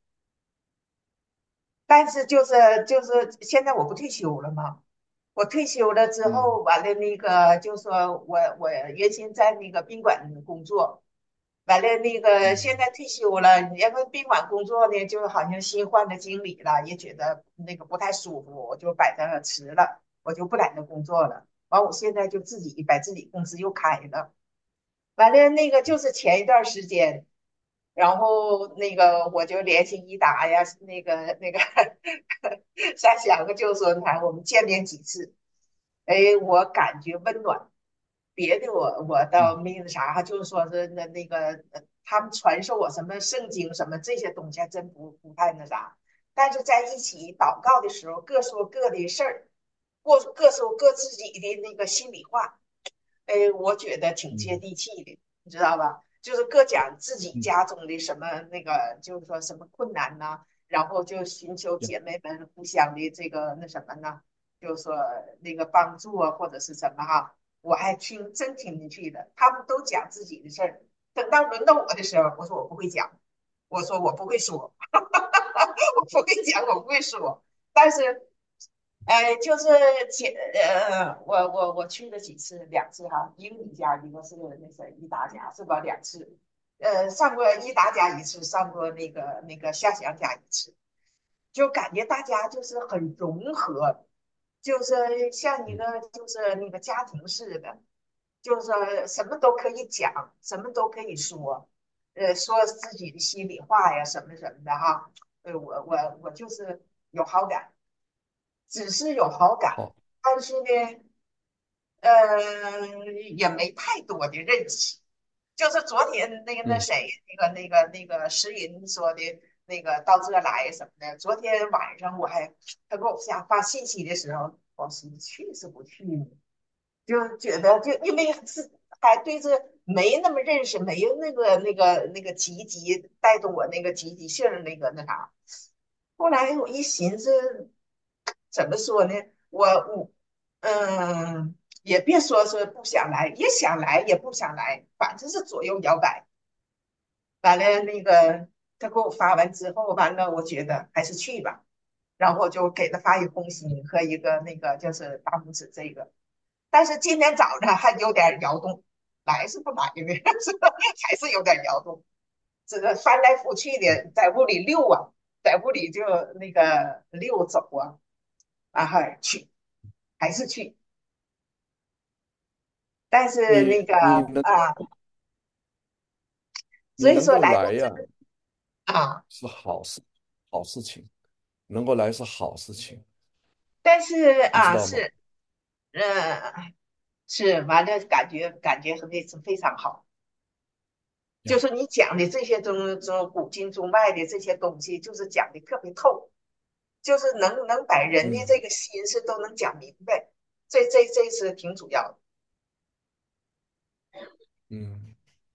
但是就是就是现在我不退休了吗？我退休了之嗯后，完了那个就说我我原先在那个宾馆工作，完了那个现嗯在退休了，因为宾馆工作呢，就好像新换的经理了，也觉得那个不太舒服，我就把它辞了，我就不在那工作了。完，我现在就自己把自己公司又开了。完了，那个就是前一段时间，然后那个我就联系一达呀，那个那个三祥就说谈我们见面几次，哎，我感觉温暖。别的我我倒嗯没那啥，就是说是那那个呃他们传授我什么圣经什么这些东西，还真不不太那啥。但是在一起祷告的时候，各说各的事儿，各各说各自己的那个心里话。哎，我觉得挺接嗯地气的，你知道吧？就是各讲自己嗯， 家中的什么那个，就是说什么困难呐、然后就寻求呀姐妹们互相的这个那什么呢，就是说那个帮助啊，或者是什么哈，我还听真听进去的。他们都讲自己的事儿，等到轮到我的时候，我说我不会讲，我说我不会说，我不会讲，我不会说，但是哎，就是前呃，我我我去了几次，两次哈，一个你家，一个是那谁一达家，是吧？两次，呃，上过一达家一次，上过那个那个夏祥家一次，就感觉大家就是很融合，就是像一嗯个就是那个家庭似的，就是说什么都可以讲，什么都可以说，呃，说自己的心里话呀，什么什么的哈。 对我我我就是有好感，只是有好感， 好， 但是呢，呃，也没太多的认识。就是昨天那个那嗯谁，那个那个那个石云说的那个到这来什么的。昨天晚上我还他给我发发信息的时候，我是去是不去呢？就觉得就因为是还对这没那么认识，没有那个那个那个积极带动我那个积极性那个那啥。后来我一寻思，怎么说呢？我我嗯，也别说是不想来，也想来，也不想来，反正是左右摇摆。完了，那个他给我发完之后，完了，我觉得还是去吧，然后我就给他发一封信和一个那个就是大拇指这个。但是今天早上还有点摇动，来是不来呢？是还是有点摇动，这个翻来覆去的，在屋里溜啊，在屋里就那个溜走啊，然后去还是去，但是那你个你能啊，所以你能够说来到来呀， 这啊， 是好事，好事情，能够来是好事情， 但是啊你知道吗？ 是呃是完了，感觉感觉非非常好。就呀， 是你讲的这些中中古今中外的这些东西，就是讲的特别透，就是能能把人的嗯这个心思都能讲明白，这这这是挺主要的。 嗯，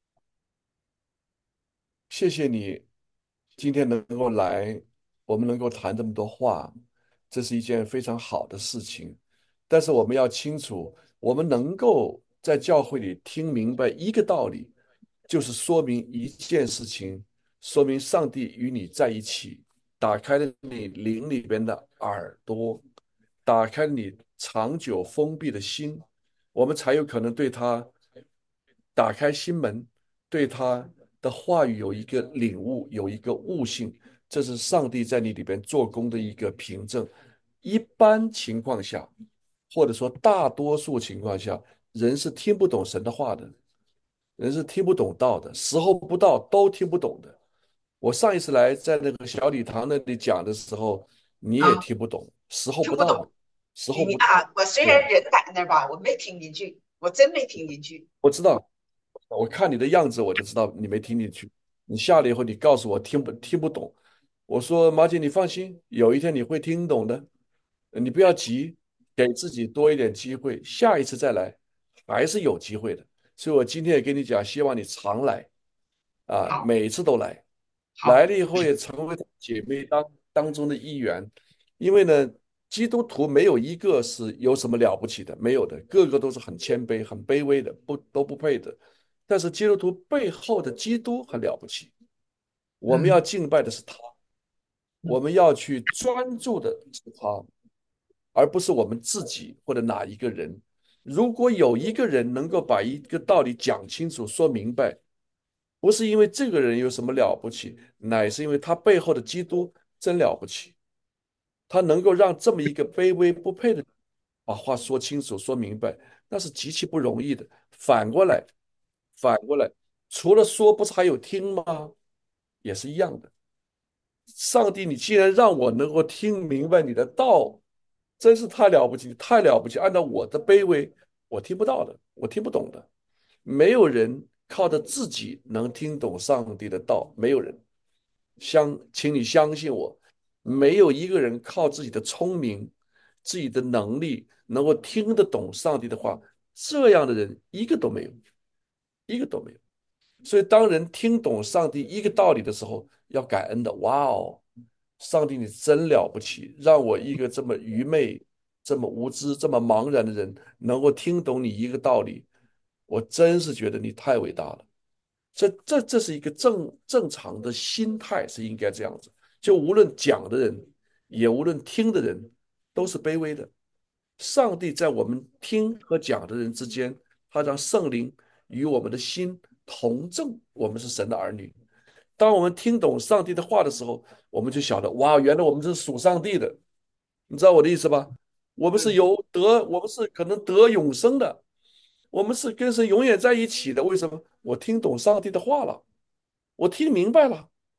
谢谢你今天能够来，我们能够谈这么多话，这是一件非常好的事情。但是我们要清楚，我们能够在教会里听明白一个道理，就是说明一件事情，说明上帝与你在一起，打开了你灵里边的耳朵，打开你长久封闭的心，我们才有可能对他打开心门，对他的话语有一个领悟，有一个悟性，这是上帝在你里边做工的一个凭证。一般情况下，或者说大多数情况下，人是听不懂神的话的，人是听不懂道的，时候不到都听不懂的。我上一次来在那个小礼堂那里讲的时候，你也啊， 听不懂，时候不到， 听不懂。 时候不， 你啊，我虽对呀， 然人在那儿吧，我没听进去，我真没听进去。 我知道，我看你的样子我就知道你没听进去。你下来以后，你告诉我听不听不懂，我说马姐，你放心，有一天你会听懂的，你不要急，给自己多一点机会，下一次再来还是有机会的。所以我今天也跟你讲，希望你常来啊， 好， 每次都来，来好， 了以后也成为姐妹当当中的一员。因为呢，基督徒没有一个是有什么了不起的，没有的，个个都是很谦卑、很卑微的，不都不配的。但是基督徒背后的基督很了不起，我们要嗯敬拜的是他，我嗯们要去专注的是他，而不是我们自己或者哪一个人。如果有一个人能够把一个道理讲清楚、说明白，不是因为这个人有什么了不起，乃是因为他背后的基督真了不起。他能够让这么一个卑微不配的人把话说清楚、说明白，那是极其不容易的。反过来，反过来，除了说，不是还有听吗？也是一样的。上帝，你既然让我能够听明白你的道，真是太了不起，太了不起。按照我的卑微，我听不到的，我听不懂的。没有人靠着自己能听懂上帝的道，没有人。相，请你相信我，没有一个人靠自己的聪明、自己的能力能够听得懂上帝的话，这样的人一个都没有，一个都没有。所以，当人听懂上帝一个道理的时候，要感恩的。哇哦，上帝你真了不起，让我一个这么愚昧、这么无知、这么茫然的人能够听懂你一个道理，我真是觉得你太伟大了。这这这是一个正正常的心态，是应该这样子。就无论讲的人，也无论听的人，都是卑微的。上帝在我们听和讲的人之间，他让圣灵与我们的心同证，我们是神的儿女。当我们听懂上帝的话的时候，我们就晓得，哇，原来我们是属上帝的。你知道我的意思吧？我们是嗯有得，我们是可能得永生的，我们是跟神永远在一起的。为什么？我听懂上帝的话了，我听明白了。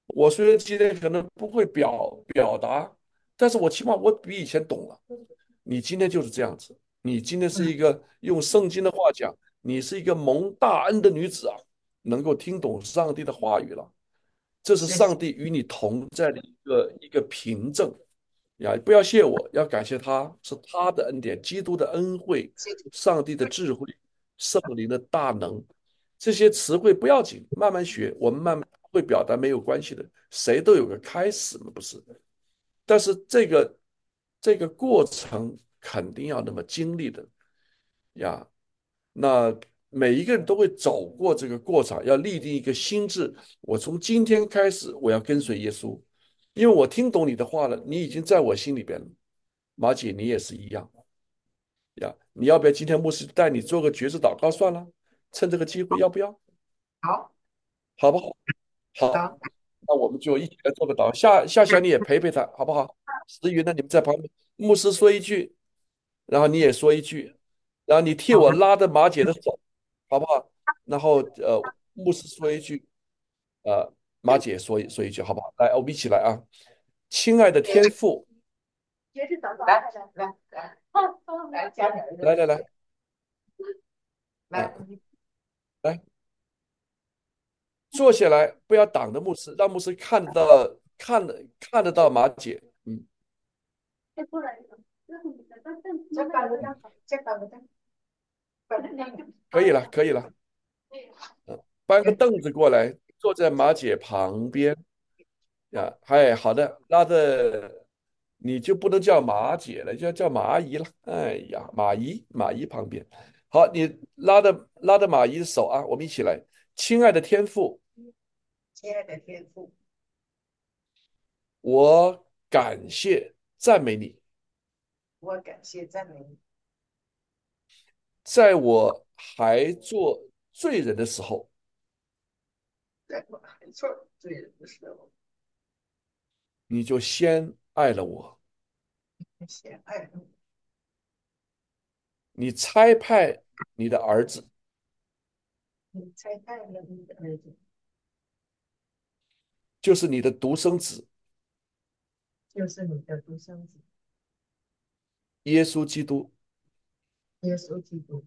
我虽然今天可能不会表表达，但是我起码我比以前懂了。你今天就是这样子，你今天是嗯， 一个用圣经的话讲，你是一个蒙大恩的女子啊，能够听懂上帝的话语了。这是谢谢， 上帝与你同在的一个一个凭证呀！不要谢我，要感谢他，是他的恩典、基督的恩惠、 谢谢， 上帝的智慧、圣灵的大能。这些词汇不要紧，慢慢学，我们慢慢会表达没有关系的，谁都有个开始嘛，不是？但是这个这个过程肯定要那么经历的呀。那每一个人都会走过这个过程，要立定一个心智。我从今天开始，我要跟随耶稣，因为我听懂你的话了，你已经在我心里边了。马姐，你也是一样呀。你要不要今天牧师带你做个绝志祷告算了？趁这个机会，要不要？ 好， 好不好？好， 好， 那我们就一起来做个祷告。夏夏霞，你也陪陪他，好不好？思云呢，你们在旁边，牧师说一句，然后你也说一句，然后你替我好， 拉着马姐的手，好不好？然后呃，牧师说一句，呃，马姐说一说一句，好不好？来，我们一起来啊！亲爱的接着天父， 来来来来，加点热水， 来来来， 来， 啊，来坐下来，不要挡着牧师，让牧师看得到，看得看得到马姐。嗯这搬个嗯， 凳，这搬个凳，搬个凳， 可以了，可以了。嗯，搬个凳子过来，坐在马姐旁边。呀，嗨，好的，拉着你就不能叫马姐了，就要叫马姨了。哎呀，马姨，马姨旁边，好，你拉着拉着马姨的手啊，我们一起来。亲爱的天父， 亲爱的天父， 我感谢赞美你， 我感谢赞美你， 在我还做罪人的时候， 在我还错罪人的时候， 你就先爱了我， 先爱了我， 你差派你的儿子， 你才爱了你的儿子， 就是你的独生子就是你的独生子耶稣基督， 耶稣基督，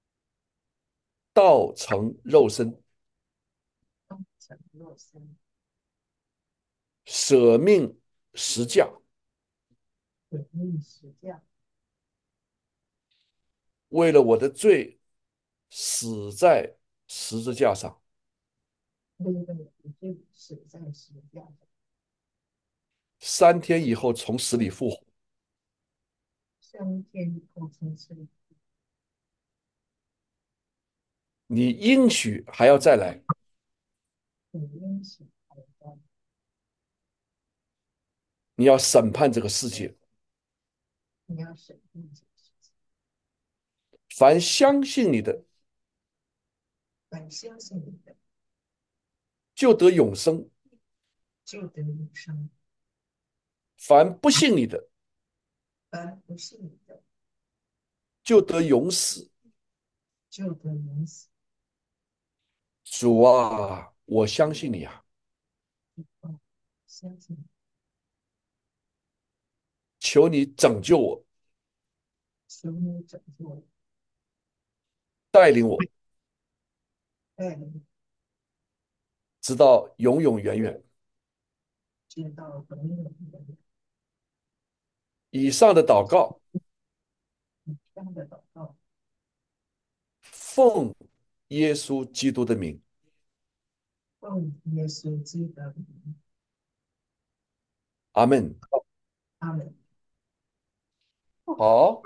道成肉身。 道成肉身， 舍命实价， 舍命实价， 为了我的罪死在十字架上， 为了你罪死在十字架上， 三天以后从死里复活。 三天以后从此里， 你应许还要再来， 你因死而活， 你要审判这个世界。 你要审判这个事情， 凡相信你的， 凡相信你的， 就得永生； 就得永生； 凡不信你的， 凡不信你的， 就得永死。 就得永死。 主啊，我相信你啊， 哦，相信你， 求你拯救我， 求你拯救我， 带领我， 带领直到永永远远。 直到永永远远。 以上的祷告， 这样的祷告， 奉耶稣基督的名， 奉耶稣基督的名， 阿门。 阿门。 好，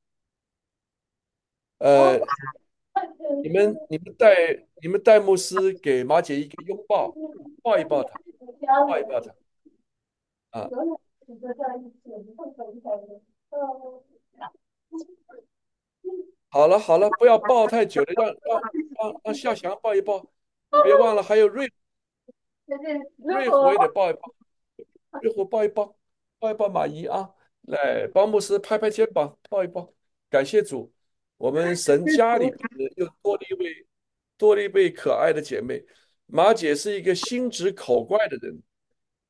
呃，你们你们带你们带牧师给马姐一个拥抱，抱一抱她，抱一抱她啊！好了好了，不要抱太久了，让让让让夏翔抱一抱，别忘了还有瑞瑞虎也得抱一抱，瑞虎抱一抱，抱一抱马姨啊！来，帮牧师拍拍肩膀，抱一抱，感谢主，我们神家里边又多了一位多了一位可爱的姐妹，马姐是一个心直口快的人。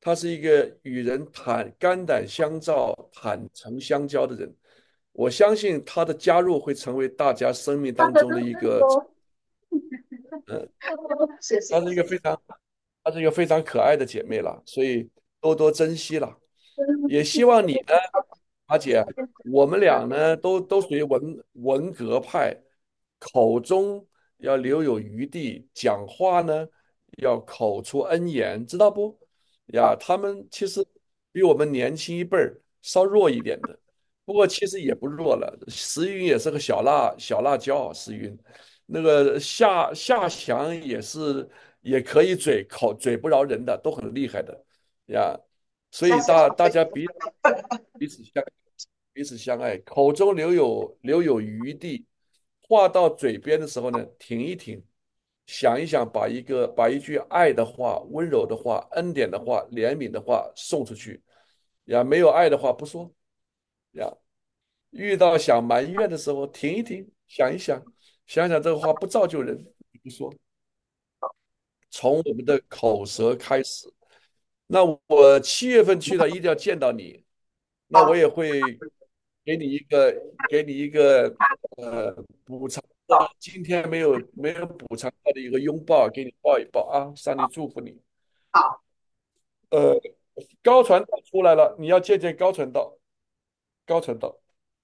他是一个与人坦肝胆相照、坦诚相交的人。我相信他的加入会成为大家生命当中的一个，嗯， 谢谢。 她是一个非常，她是一个非常可爱的姐妹了，所以多多珍惜了。也希望你呢，阿姐，我们俩呢都都属于文文革派，口中要留有余地，讲话呢要口出恩言，知道不？呀，他们其实比我们年轻一辈儿稍弱一点的，不过其实也不弱了。石云也是个小辣小辣椒，石云那个夏夏翔也是也可以嘴口嘴不饶人的，都很厉害的呀。所以那是好的。 大大家彼彼此相彼此相爱，口中留有留有余地，话到嘴边的时候呢，停一停，想一想，把一个把一句爱的话、温柔的话、恩典的话、怜悯的话送出去呀。没有爱的话不说呀。遇到想埋怨的时候，停一停，想一想，想想这个话不造就人，不说。从我们的口舌开始。那我七月份去了，一定要见到你。那我好， 也会给你一个给你一个呃补偿的， 好， 今天没有没有补偿到的一个拥抱，给你抱一抱啊，上帝祝福你。 好。 呃，高传道出来了，你要见见高传道，高传道，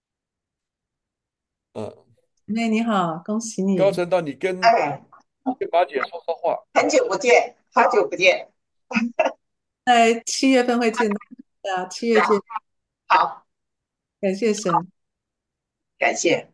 嗯， 妹你好，恭喜你！ 高传道，你跟哎， 跟马姐说说话。 很久不见，好久不见。 在七月份会见到的，七月见， 好， 感谢神。 感谢。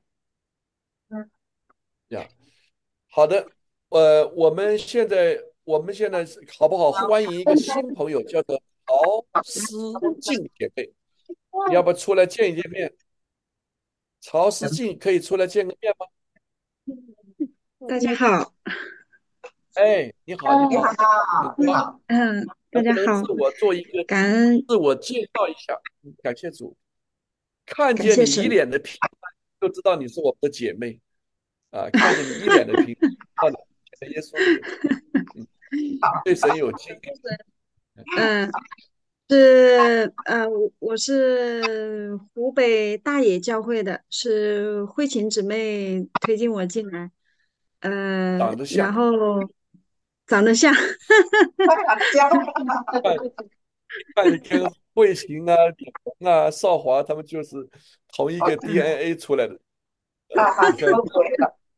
呀。好的，呃，我们现在我们现在是好不好？欢迎一个新朋友，叫做曹思静姐妹，你要不出来见一见面？曹思静可以出来见个面吗？ 大家好。 哎，你好，你你好， 好，很高兴， 你好。 嗯，大能不家好， 能自我做一个感恩自我介绍一下？嗯感谢主，看见你一感谢神。 脸的平安，就知道你是我们的姐妹啊！看见你一脸的平安，知道你在耶稣里面，嗯，对神有经验。 嗯，是呃，我我是湖北大冶教会的，是慧琴姊妹推荐我进来，呃， 长得像。 然后长得像。 他长江。 看你跟慧琴啊、李红啊、少华他们就是同一个嗯， 好， 啊， D N A 出来的。呃， 哈哈， 你看都回来了。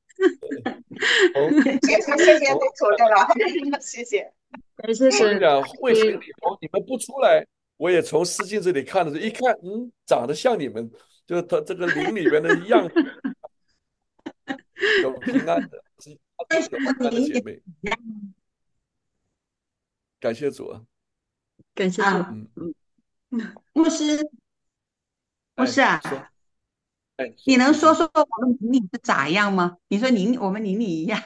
从谢谢，谢谢从都出来了。谢谢。 感谢神。 我跟你讲，慧琴、 对， 李红你们不出来，我也从试镜这里看的，一看，嗯，长得像你们，就是他这个灵里边的样子，有平安的，是但是有平安的你姐妹，感谢主啊。 感谢主。 啊， 嗯， 嗯， 牧师，牧哎， 师啊， 说，哎， 你说，听听。 能说说我们邻里是咋样吗？你说邻我们邻里一样。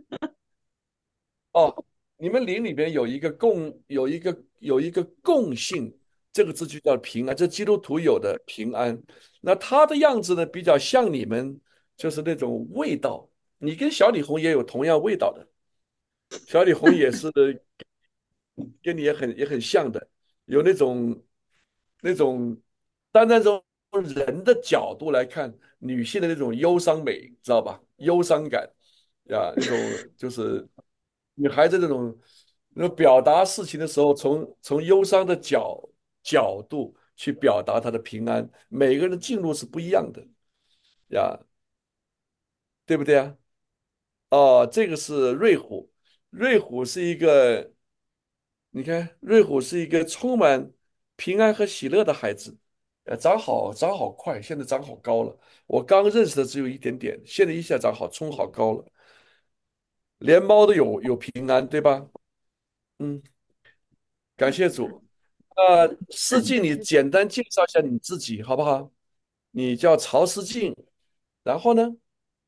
哦，你们灵里边有一个共有一个有一个共性，这个字就叫平安，这基督徒有的平安。那他的样子呢，比较像你们，就是那种味道。你跟小李红也有同样味道的，小李红也是跟你也很也很像的，有那种那种，单单从人的角度来看，女性的那种忧伤美，知道吧？忧伤感呀，那种就是女孩子那种那种表达事情的时候，从从忧伤的角角度去表达她的平安，每个人的进路是不一样的呀，对不对啊？哦，这个是瑞虎，瑞虎是一个。你看，瑞虎是一个充满平安和喜乐的孩子，呃，长好长好快，现在长好高了。我刚认识的只有一点点，现在一下长好，冲好高了，连猫都有有平安，对吧？嗯，感谢主。呃，思静，你简单介绍一下你自己好不好？你叫曹思静，然后呢？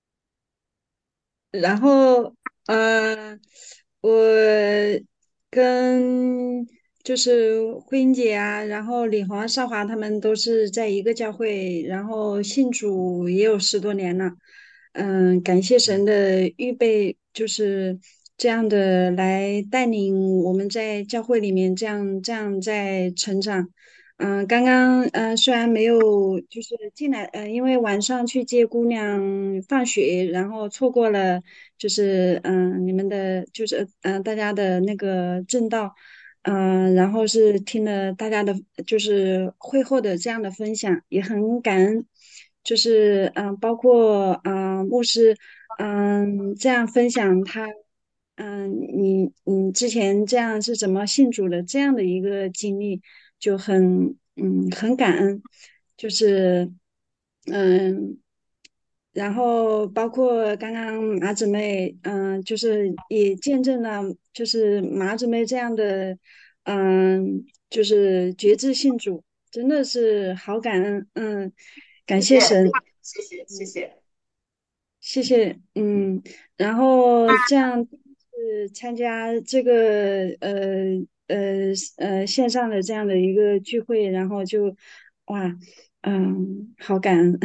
然后呃，我跟就是慧英姐啊，然后李黄、少华他们都是在一个教会，然后信主也有十多年了。嗯，感谢神嗯的预备，就是这样的来带领我们在教会里面这样这样在成长。嗯、刚刚呃虽然没有就是进来，呃，因为晚上去接姑娘放学，然后错过了就是嗯、呃你们的就是嗯、呃大家的那个正道。嗯、然后是听了大家的就是会后的这样的分享，也很感恩。就是嗯、呃包括嗯、呃牧师嗯这样分享他。嗯，你你之前这样是怎么信主的？这样的一个经历就很嗯很感恩，就是嗯，然后包括刚刚马姊妹，嗯，就是也见证了就是马姊妹这样的，嗯，就是觉知信主，真的是好感恩，嗯，感谢谢， 谢神。 谢谢，谢谢。 谢谢，嗯，然后这样是参加这个呃呃呃线上的这样的一个聚会，然后就哇，嗯，好感恩，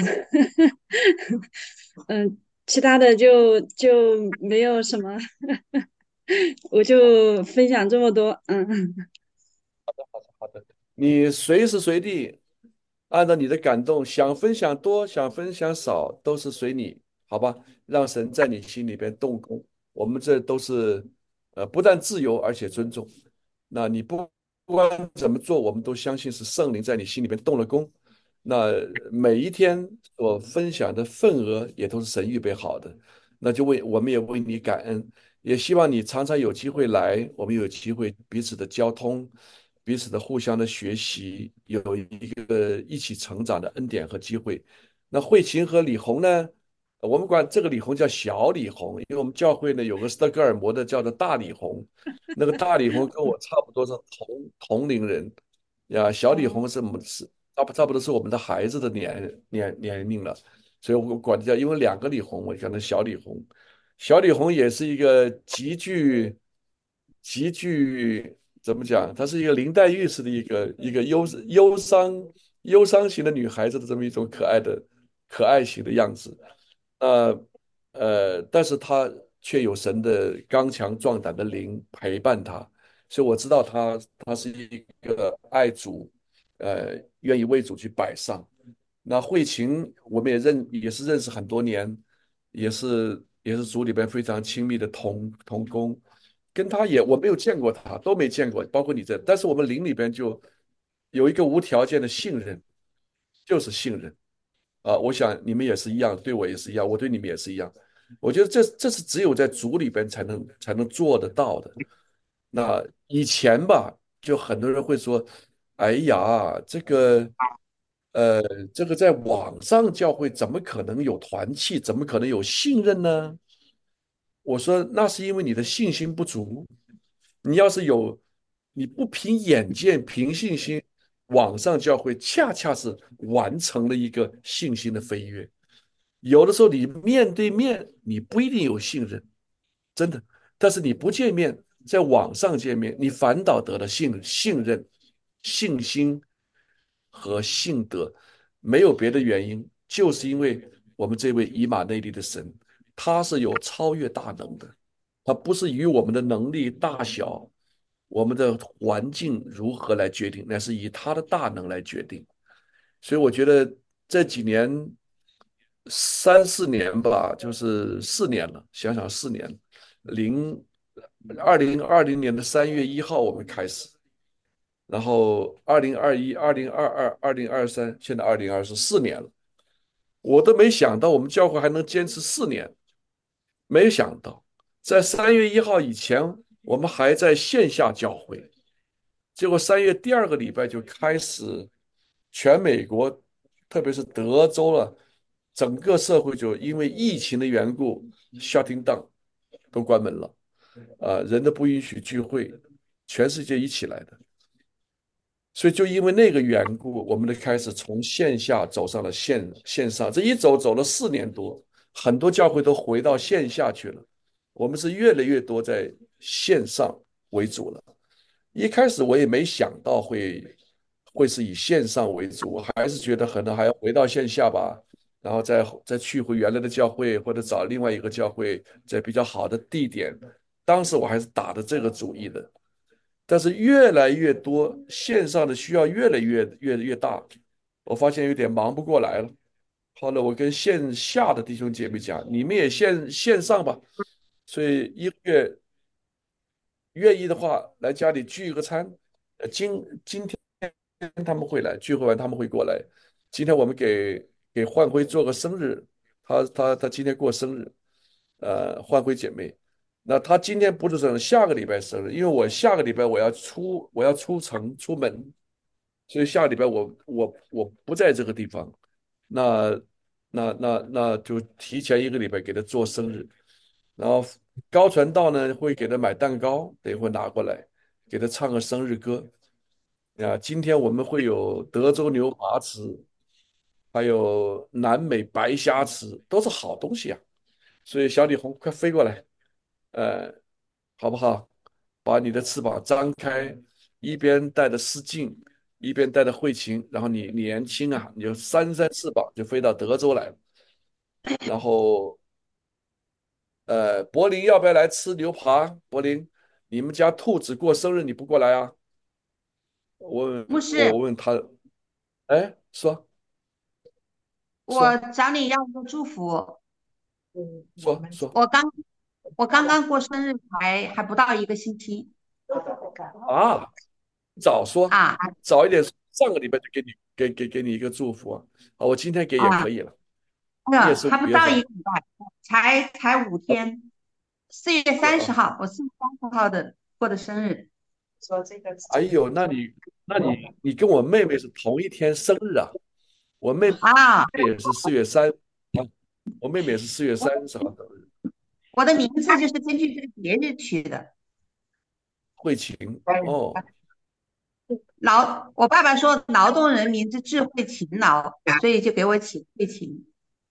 嗯，其他的就就没有什么，我就分享这么多，嗯。 好的，你随时随地按照你的感动，想分享多，想分享少，都是随你，好吧？让神在你心里边动工，我们这都是呃不但自由，而且尊重。那你不不管怎么做，我们都相信是圣灵在你心里边动了工。那每一天所分享的份额也都是神预备好的，那就为我们也为你感恩，也希望你常常有机会来，我们有机会彼此的交通，彼此的互相的学习，有一个一起成长的恩典和机会。那慧琴和李红呢？我们管这个李红叫小李红，因为我们教会呢有个斯德哥尔摩的叫做大李红，那个大李红跟我差不多是同同龄人呀，小李红是我们是差不差不多是我们的孩子的年年年龄了，所以我管它叫，因为两个李红，我叫它小李红。小李红也是一个极具极具怎么讲？她是一个林黛玉式的一个一个忧忧伤忧伤型的女孩子的这么一种可爱的可爱型的样子。呃呃，但是她却有神的刚强壮胆的灵陪伴她，所以我知道她她是一个爱主，呃，愿意为主去摆上。那慧琴我们也认也是认识很多年，也是也是组里边非常亲密的同同工，跟他也我没有见过他，都没见过，包括你这，但是我们邻里边就有一个无条件的信任，就是信任啊。我想你们也是一样，对我也是一样，我对你们也是一样。我觉得这这是只有在组里边才能才能做得到的。那以前吧，就很多人会说：“哎呀，这个，呃，这个在网上教会怎么可能有团契？怎么可能有信任呢？”我说：“那是因为你的信心不足。你要是有，你不凭眼见、凭信心，网上教会恰恰是完成了一个信心的飞跃。有的时候你面对面，你不一定有信任，真的。但是你不见面，在网上见面，你反倒得了信信任、信心和信德，没有别的原因，就是因为我们这位以马内利的神，他是有超越大能的，他不是以我们的能力大小、我们的环境如何来决定，那是以他的大能来决定。所以我觉得这几年三四年吧，就是四年了，想想四年，零二零二零年的三月一号我们开始，然后二零二一、二零二二、二零二三，现在二零二四，四年了，我都没想到我们教会还能坚持四年，没有想到在三月一号以前，我们还在线下教会，结果三月第二个礼拜就开始，全美国，特别是德州了，整个社会就因为疫情的缘故，shutting down，都关门了，啊、人都不允许聚会，全世界一起来的。所以就因为那个缘故，我们就开始从线下走上了线线上，这一走走了四年多，很多教会都回到线下去了。我们是越来越多在线上为主了。一开始我也没想到会会是以线上为主，我还是觉得可能还要回到线下吧，然后再再去回原来的教会，或者找另外一个教会，在比较好的地点当时我还是打的这个主意的，但是越来越多线上的需要越来越越越大，我发现有点忙不过来了。后来我跟线下的弟兄姐妹讲，你们也线线上吧，所以一个月愿意的话来家里聚一个餐。呃，今今天他们会来聚会完，他们会过来。今天我们给给焕辉做个生日，他他他今天过生日，呃，焕辉姐妹。那他今天不是生日，下个礼拜生日，因为我下个礼拜我要出我要出城出门，所以下个礼拜我我我不在这个地方。那那那那就提前一个礼拜给他做生日，然后高传道呢会给他买蛋糕，等一会儿拿过来给他唱个生日歌。啊，今天我们会有德州牛扒吃，还有南美白虾吃，都是好东西啊。所以小李红快飞过来，呃，好不好？把你的翅膀张开，一边带着思敬，一边带着慧琴，然后你你年轻啊，你就扇扇翅膀就飞到德州来了。然后，呃，柏林要不要来吃牛扒？柏林，你们家兔子过生日你不过来啊？我问牧师， 我问他，哎，说我说找你要一个祝福。 嗯，我们说说我刚我刚刚过生日还还不到一个星期啊，早说， 啊早一点说，上个礼拜就给你给给给你一个祝福啊。好，我今天给也啊， 可以了。 哎呀， 你也是五还不月份。 到一个礼拜，才才五天。四月三十哦， 号，我四月三十号的过的生日说这个哎呦，那你那你你跟我妹妹是同一天生日啊？我妹妹啊。 也是四月三，啊，我妹妹也是四月三十号生日。 我的名字就是根据这个节日取的。 慧琴。哦劳，我爸爸说劳动人民之智慧勤劳，所以就给我起慧勤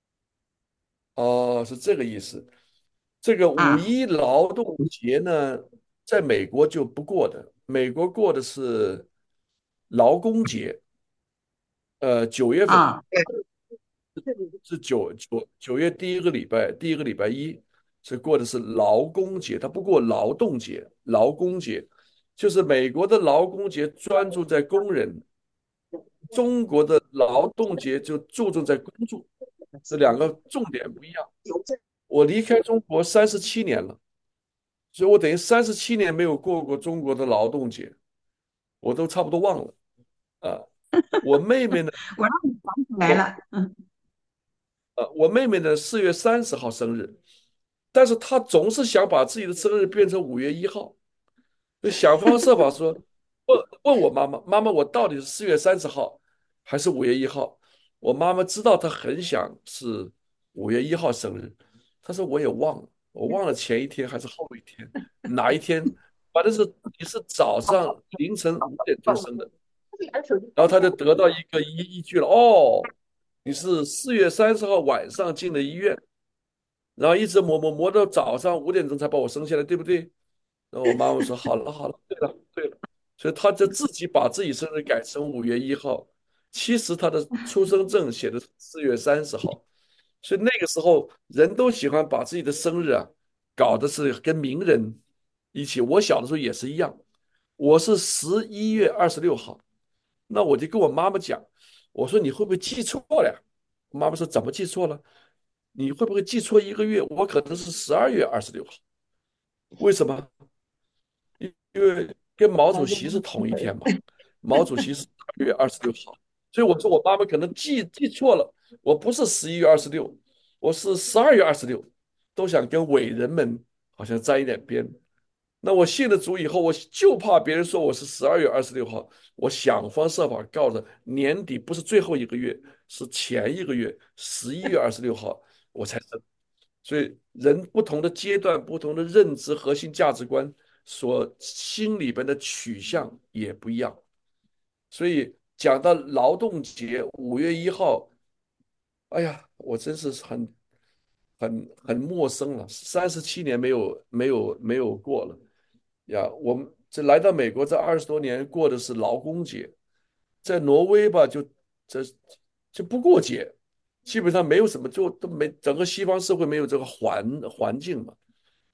哦，是这个意思。这个五啊一劳动节呢，在美国就不过的，美国过的是劳工节。呃，九月份啊是九九九月第一个礼拜，第一个礼拜一是过的是劳工节，它不过劳动节，劳工节就是美国的劳工节专注在工人，中国的劳动节就注重在工作，这两个重点不一样。我离开中国三十七年了，所以我等于三十七年没有过过中国的劳动节，我都差不多忘了啊。我妹妹呢？ 我让你想起来我了。嗯呃，我妹妹呢四月三十号生日，但是她总是想把自己的生日变成五月一号，就想方设法说问问我妈妈，妈妈，我到底是四月三十号还是五月一号？我妈妈知道她很想是五月一号生日，她说我也忘了，我忘了前一天还是后一天，哪一天，反正是你是早上凌晨五点钟生的。然后他就得到一个依依据了。哦，你是四月三十号晚上进的医院，然后一直磨磨磨到早上五点钟才把我生下来，对不对？然后我妈妈说好了好了，对了对了，所以他就自己把自己生日改成五月一号，其实他的出生证写的是四月三十号，所以那个时候人都喜欢把自己的生日啊搞的是跟名人一起。我小的时候也是一样，我是十一月二十六号。那我就跟我妈妈讲，我说你会不会记错了呀？我妈妈说怎么记错了？你会不会记错一个月？我可能是十二月二十六号。为什么？因为跟毛主席是同一天嘛，毛主席是十二月二十六号，所以我说我妈妈可能记记错了，我不是十一月二十六，我是十二月二十六，都想跟伟人们好像沾一点边。那我信了主以后，我就怕别人说我是十二月二十六号，我想方设法告诉他年底不是最后一个月，是前一个月，十一月二十六号我才生。所以人不同的阶段、不同的认知、核心价值观，所心里边的取向也不一样。所以讲到劳动节五月一号，哎呀，我真是很很很陌生了，三十七年没有没有没有过了呀。我们这来到美国这二十多年过的是劳工节，在挪威吧就这就不过节，基本上没有什么，就都没整个西方社会没有这个环环境嘛。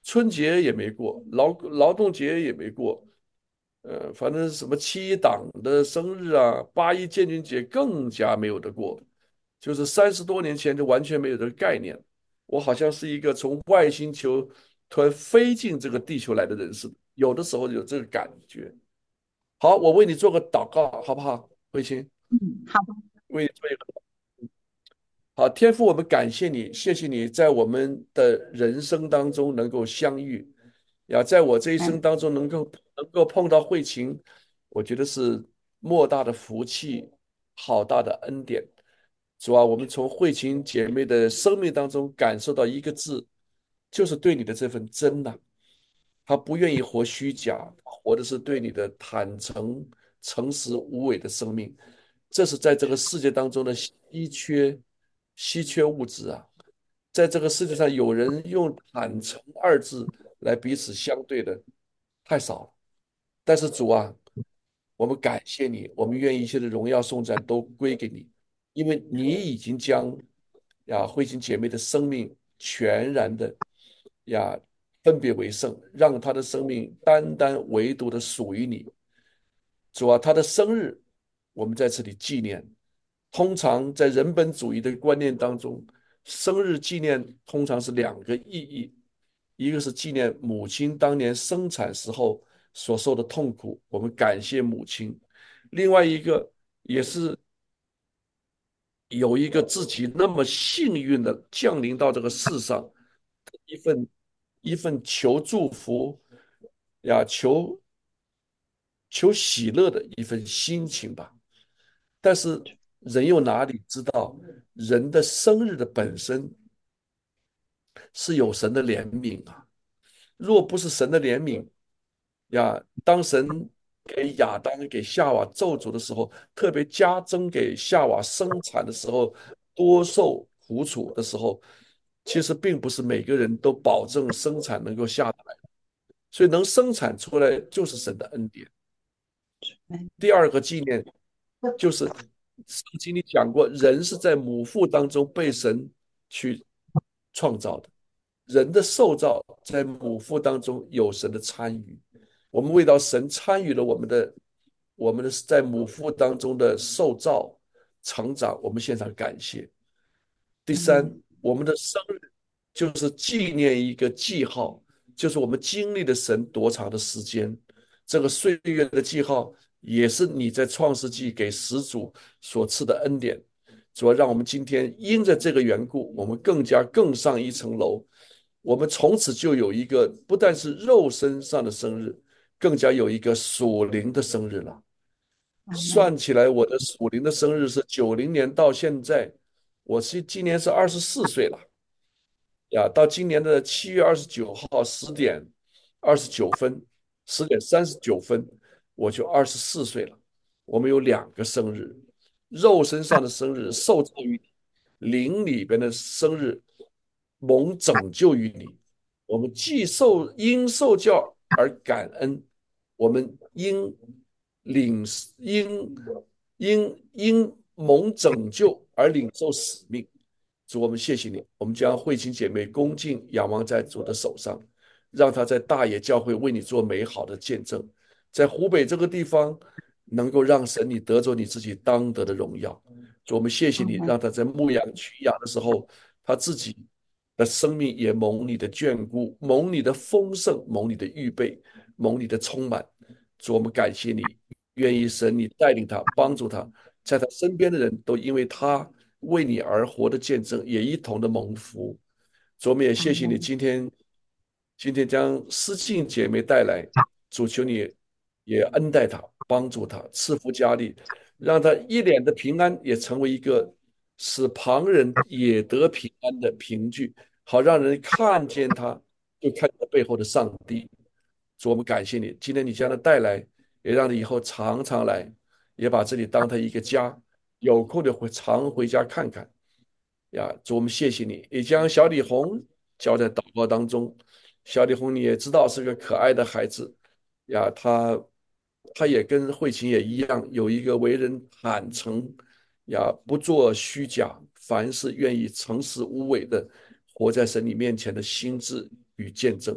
春节也没过，劳劳动节也没过，呃，反正什么七一党的生日啊，八一建军节更加没有得过，就是三十多年前就完全没有这个概念。我好像是一个从外星球突然飞进这个地球来的人似的，有的时候有这个感觉。好，我为你做个祷告，好不好，慧清？ 嗯，好的。 为你做一个。好，天父，我们感谢你，谢谢你在我们的人生当中能够相遇，呀，在我这一生嗯当中能够能够碰到慧琴，我觉得是莫大的福气，好大的恩典。主啊，我们从慧琴姐妹的生命当中感受到一个字，就是对你的这份真呐、她不愿意活虚假，活的是对你的坦诚、诚实、无伪的生命。这是在这个世界当中的稀缺、稀缺物质啊！在这个世界上，有人用坦诚二字来彼此相对的太少了。但是主啊，我们感谢你，我们愿意一切的荣耀颂赞都归给你，因为你已经将呀慧心姐妹的生命全然的呀分别为圣，让她的生命单单唯独的属于你。主啊，她的生日我们在这里纪念。通常在人本主义的观念当中，生日纪念通常是两个意义，一个是纪念母亲当年生产时候所受的痛苦，我们感谢母亲；另外一个也是有一个自己那么幸运的降临到这个世上，一份一份求祝福呀，求求喜乐的一份心情吧。但是人又哪里知道，人的生日的本身是有神的怜悯啊！若不是神的怜悯呀，当神给亚当、给夏娃咒诅的时候，特别加增给夏娃生产的时候多受苦楚的时候，其实并不是每个人都保证生产能够下来，所以能生产出来就是神的恩典。 嗯第二个纪念就是圣经里讲过，人是在母腹当中被神去创造的，人的受造在母腹当中有神的参与。我们为到神参与了我们的我们的在母腹当中的受造成长，我们献上感谢。第三， 嗯我们的生日就是纪念一个记号，就是我们经历了神多长的时间，这个岁月的记号，也是你在创世纪给始祖所赐的恩典。主要让我们今天因着这个缘故，我们更加更上一层楼。我们从此就有一个不但是肉身上的生日，更加有一个属灵的生日了。 阿门。 算起来，我的属灵的生日是九零年到现在，我是今年是二十四岁了呀。到今年的七月二十九号十点二十九分，十点三十九分，我就二十四岁了。我们有两个生日，肉身上的生日受造于你，灵里边的生日蒙拯救于你。我们既受因受教而感恩，我们因领因因因蒙拯救而领受使命。主，我们谢谢你，我们将慧清姐妹恭敬仰望在主的手上，让她在大野教会为你做美好的见证，在湖北这个地方能够让神你得着你自己当得的荣耀。主，我们谢谢你， 阿门。 让她在牧羊群羊的时候，她自己的生命也蒙你的眷顾，蒙你的丰盛，蒙你的预备，蒙你的充满。主，我们感谢你，愿意神你带领他，帮助他，在他身边的人都因为他为你而活的见证，也一同的蒙福。主，我们也谢谢你阿门。 今天今天将思静姐妹带来，主求你也恩待她，帮助她，赐福佳丽，让她一脸的平安，也成为一个使旁人也得平安的凭据，好让人看见她，就看见背后的上帝。主，我们感谢你，今天你将他带来，也让你以后常常来，也把这里当他一个家，有空的会常回家看看。呀，主，我们谢谢你，也将小李红交在祷告当中。小李红你也知道是个可爱的孩子呀，他他也跟慧琴也一样，有一个为人坦诚呀，不做虚假，凡事愿意诚实无伪的活在神你面前的心智与见证。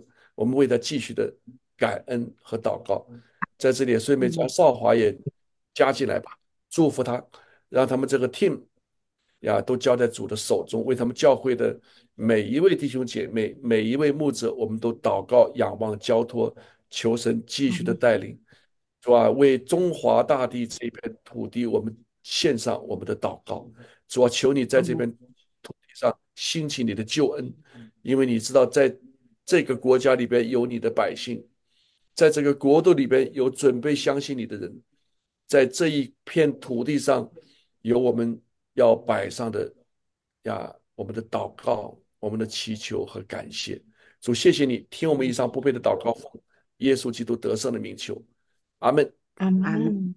我们为他继续的感恩和祷告。在这里也顺便将嗯少华也加进来吧，祝福他，让他们这个 team 呀都交在主的手中，为他们教会的每一位弟兄姐妹、每一位牧者，我们都祷告、仰望、交托，求神继续的嗯带领，是吧？为中华大地这片土地，我们献上我们的祷告。主啊，求你在这嗯边土地上兴起你的救恩，因为你知道，在这个国家里边有你的百姓，在这个国度里边有准备相信你的人，在这一片土地上有我们要摆上的呀，我们的祷告、我们的祈求和感谢。主，谢谢你听我们一嗯， 场不配的祷告，奉耶稣基督得胜的名求，阿门。 阿阿门。 门。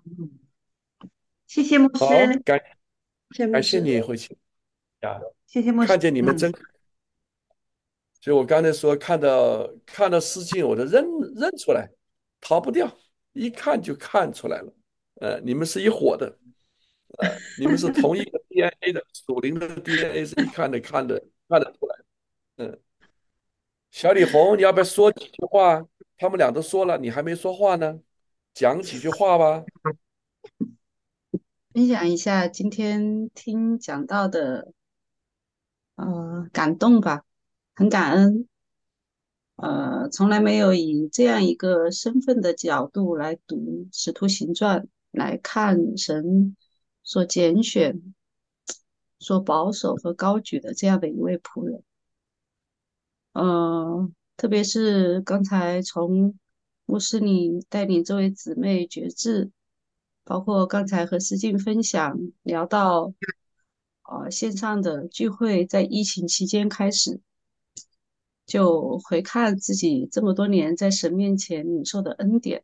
谢谢牧好， 师， 感谢牧感谢师。 你慧清呀， 谢谢牧师。 看见你们嗯， 真。所以我刚才说看到看到诗经，我就认认出来，逃不掉，一看就看出来了。呃，你们是一伙的，呃，你们是同一个 D N A 的，属灵的 D N A 是一看的看的看得出来。嗯，小李红，你要不要说几句话？他们俩都说了，你还没说话呢，讲几句话吧。 分享一下今天听讲到的呃感动吧，很感恩。呃，从来没有以这样一个身份的角度来读《使徒行传》，来看神所拣选、所保守和高举的这样的一位仆人。呃，特别是刚才从牧师你带领这位姊妹觉志，包括刚才和思静分享聊到，呃，线上的聚会在疫情期间开始，就回看自己这么多年在神面前领受的恩典。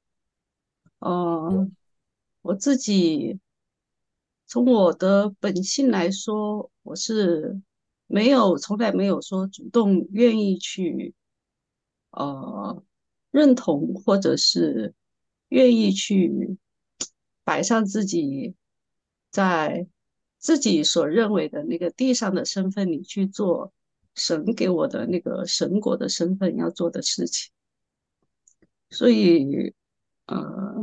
呃，我自己从我的本性来说，我是没有，从来没有说主动愿意去。呃认同，或者是愿意去摆上自己在自己所认为的那个地上的身份里去做神给我的那个神国的身份要做的事情。所以，呃，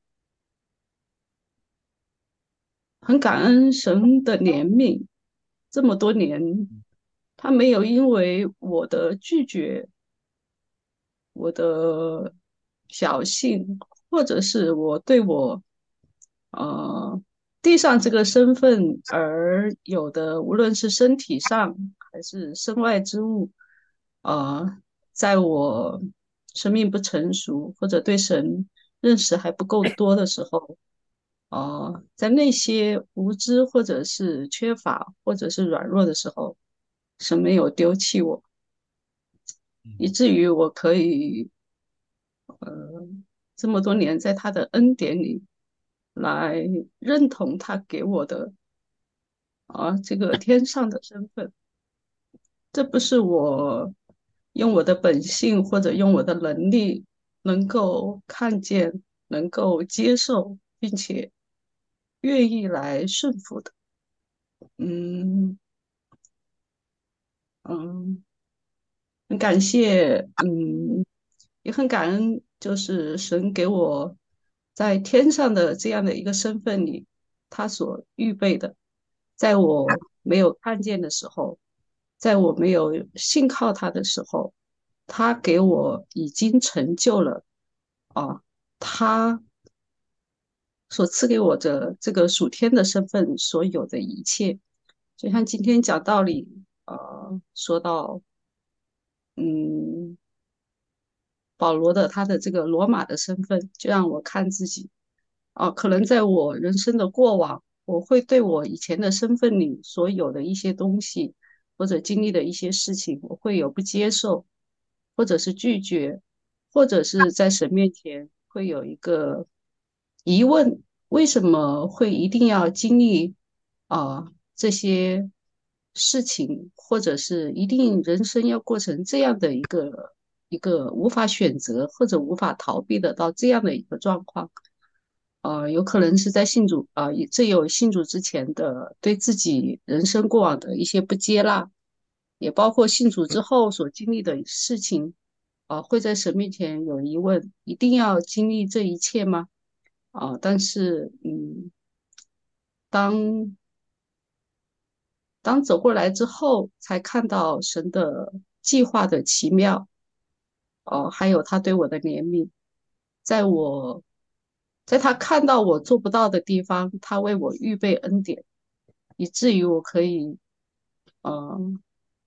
很感恩神的怜悯，这么多年，他没有因为我的拒绝我的小性，或者是我对我呃地上这个身份而有的，无论是身体上还是身外之物，呃，在我生命不成熟或者对神认识还不够多的时候，呃，在那些无知或者是缺乏或者是软弱的时候，神没有丢弃我，以至于我可以。呃，这么多年在他的恩典里来认同他给我的啊这个天上的身份，这不是我用我的本性或者用我的能力能够看见、能够接受，并且愿意来顺服的。嗯嗯，很感谢，嗯，也很感恩，就是神给我在天上的这样的一个身份里，他所预备的，在我没有看见的时候，在我没有信靠他的时候，他给我已经成就了啊，他所赐给我的这个属天的身份所有的一切，就像今天讲道理，呃，说到。嗯，保罗的他的这个罗马的身份，就让我看自己啊，可能在我人生的过往，我会对我以前的身份里所有的一些东西，或者经历的一些事情，我会有不接受，或者是拒绝，或者是在神面前会有一个疑问：为什么会一定要经历啊这些事情，或者是一定人生要过成这样的一个一个无法选择或者无法逃避的到这样的一个状况？呃，有可能是在信主啊，也这有信主之前的对自己人生过往的一些不接纳，也包括信主之后所经历的事情， 啊、会在神面前有疑问，一定要经历这一切吗？啊、但是，嗯，当当走过来之后，才看到神的计划的奇妙，哦、还有他对我的怜悯，在我，在他看到我做不到的地方，他为我预备恩典，以至于我可以，嗯、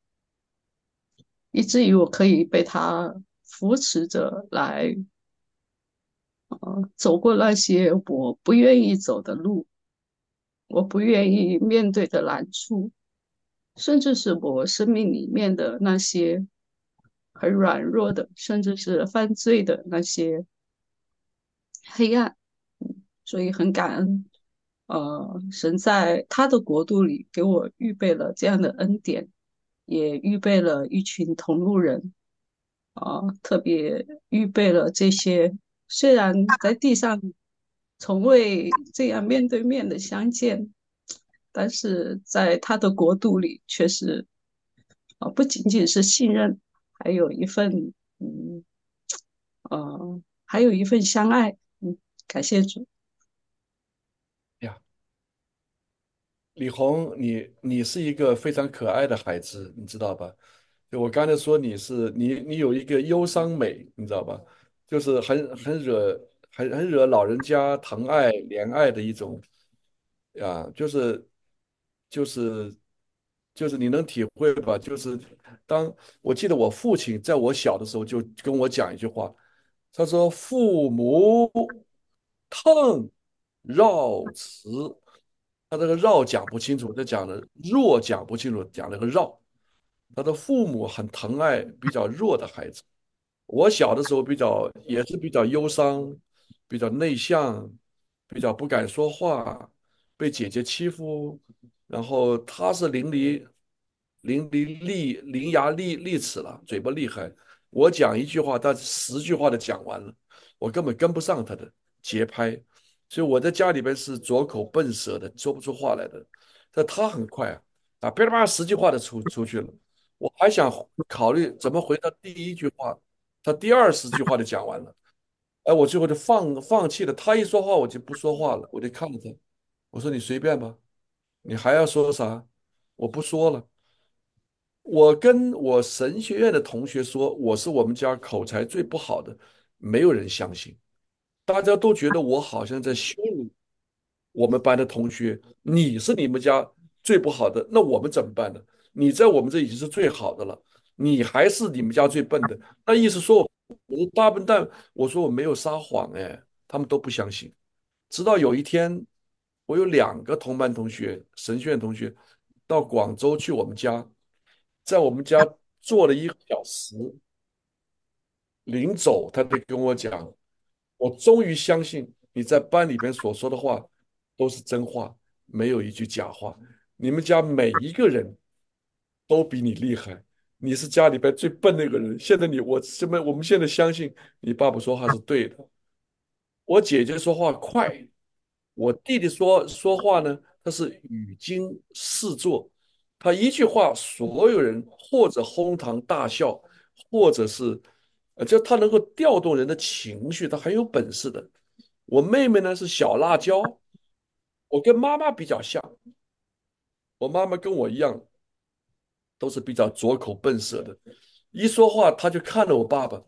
以至于我可以被他扶持着来，呃，走过那些我不愿意走的路，我不愿意面对的难处，甚至是我生命里面的那些很软弱的，甚至是犯罪的那些黑暗。所以很感恩，呃，神在他的国度里给我预备了这样的恩典，也预备了一群同路人。啊，特别预备了这些，虽然在地上从未这样面对面的相见，但是在他的国度里却是啊，不仅仅是信任，还有一份嗯呃，还有一份相爱。嗯，感谢主。 呀，李红，你你是一个非常可爱的孩子，你知道吧？就我刚才说你是你你有一个忧伤美，你知道吧？就是很很惹很很惹老人家疼爱怜爱的一种呀，就是就是就是你能体会吧？就是当我记得我父亲在我小的时候就跟我讲一句话，他说父母疼绕慈。他这个绕讲不清楚，他讲的弱讲不清楚，讲了个绕。他的父母很疼爱比较弱的孩子。我小的时候比较也是比较忧伤，比较内向，比较不敢说话，被姐姐欺负，然后他是伶俐伶俐俐伶牙俐俐齿了，嘴巴厉害。我讲一句话，他十句话都讲完了，我根本跟不上他的节拍，所以我在家里边是拙口笨舌的，说不出话来的。但他很快啊，啊，噼里啪啦十句话就出出去了。我还想考虑怎么回答第一句话，他第二十句话就讲完了。哎，我最后就放放弃了。他一说话，我就不说话了，我就看着他。我说你随便吧，你还要说啥？我不说了。我跟我神学院的同学说，我是我们家口才最不好的，没有人相信，大家都觉得我好像在羞辱我们班的同学。你是你们家最不好的，那我们怎么办呢？你在我们这已经是最好的了，你还是你们家最笨的，那意思说我我是大笨蛋。我说我没有撒谎，哎，他们都不相信。直到有一天，我有两个同班同学，神学院同学，到广州去我们家，在我们家坐了一个小时，临走他就跟我讲，我终于相信你在班里边所说的话都是真话，没有一句假话。你们家每一个人都比你厉害，你是家里边最笨那个人。现在你我现在我们现在相信你爸爸说话是对的。我姐姐说话快，我弟弟说说话呢，他是语惊四座，他一句话，所有人或者哄堂大笑，或者是，呃，就他能够调动人的情绪，他很有本事的。我妹妹呢是小辣椒，我跟妈妈比较像，我妈妈跟我一样，都是比较拙口笨舌的，一说话他就看着我爸爸，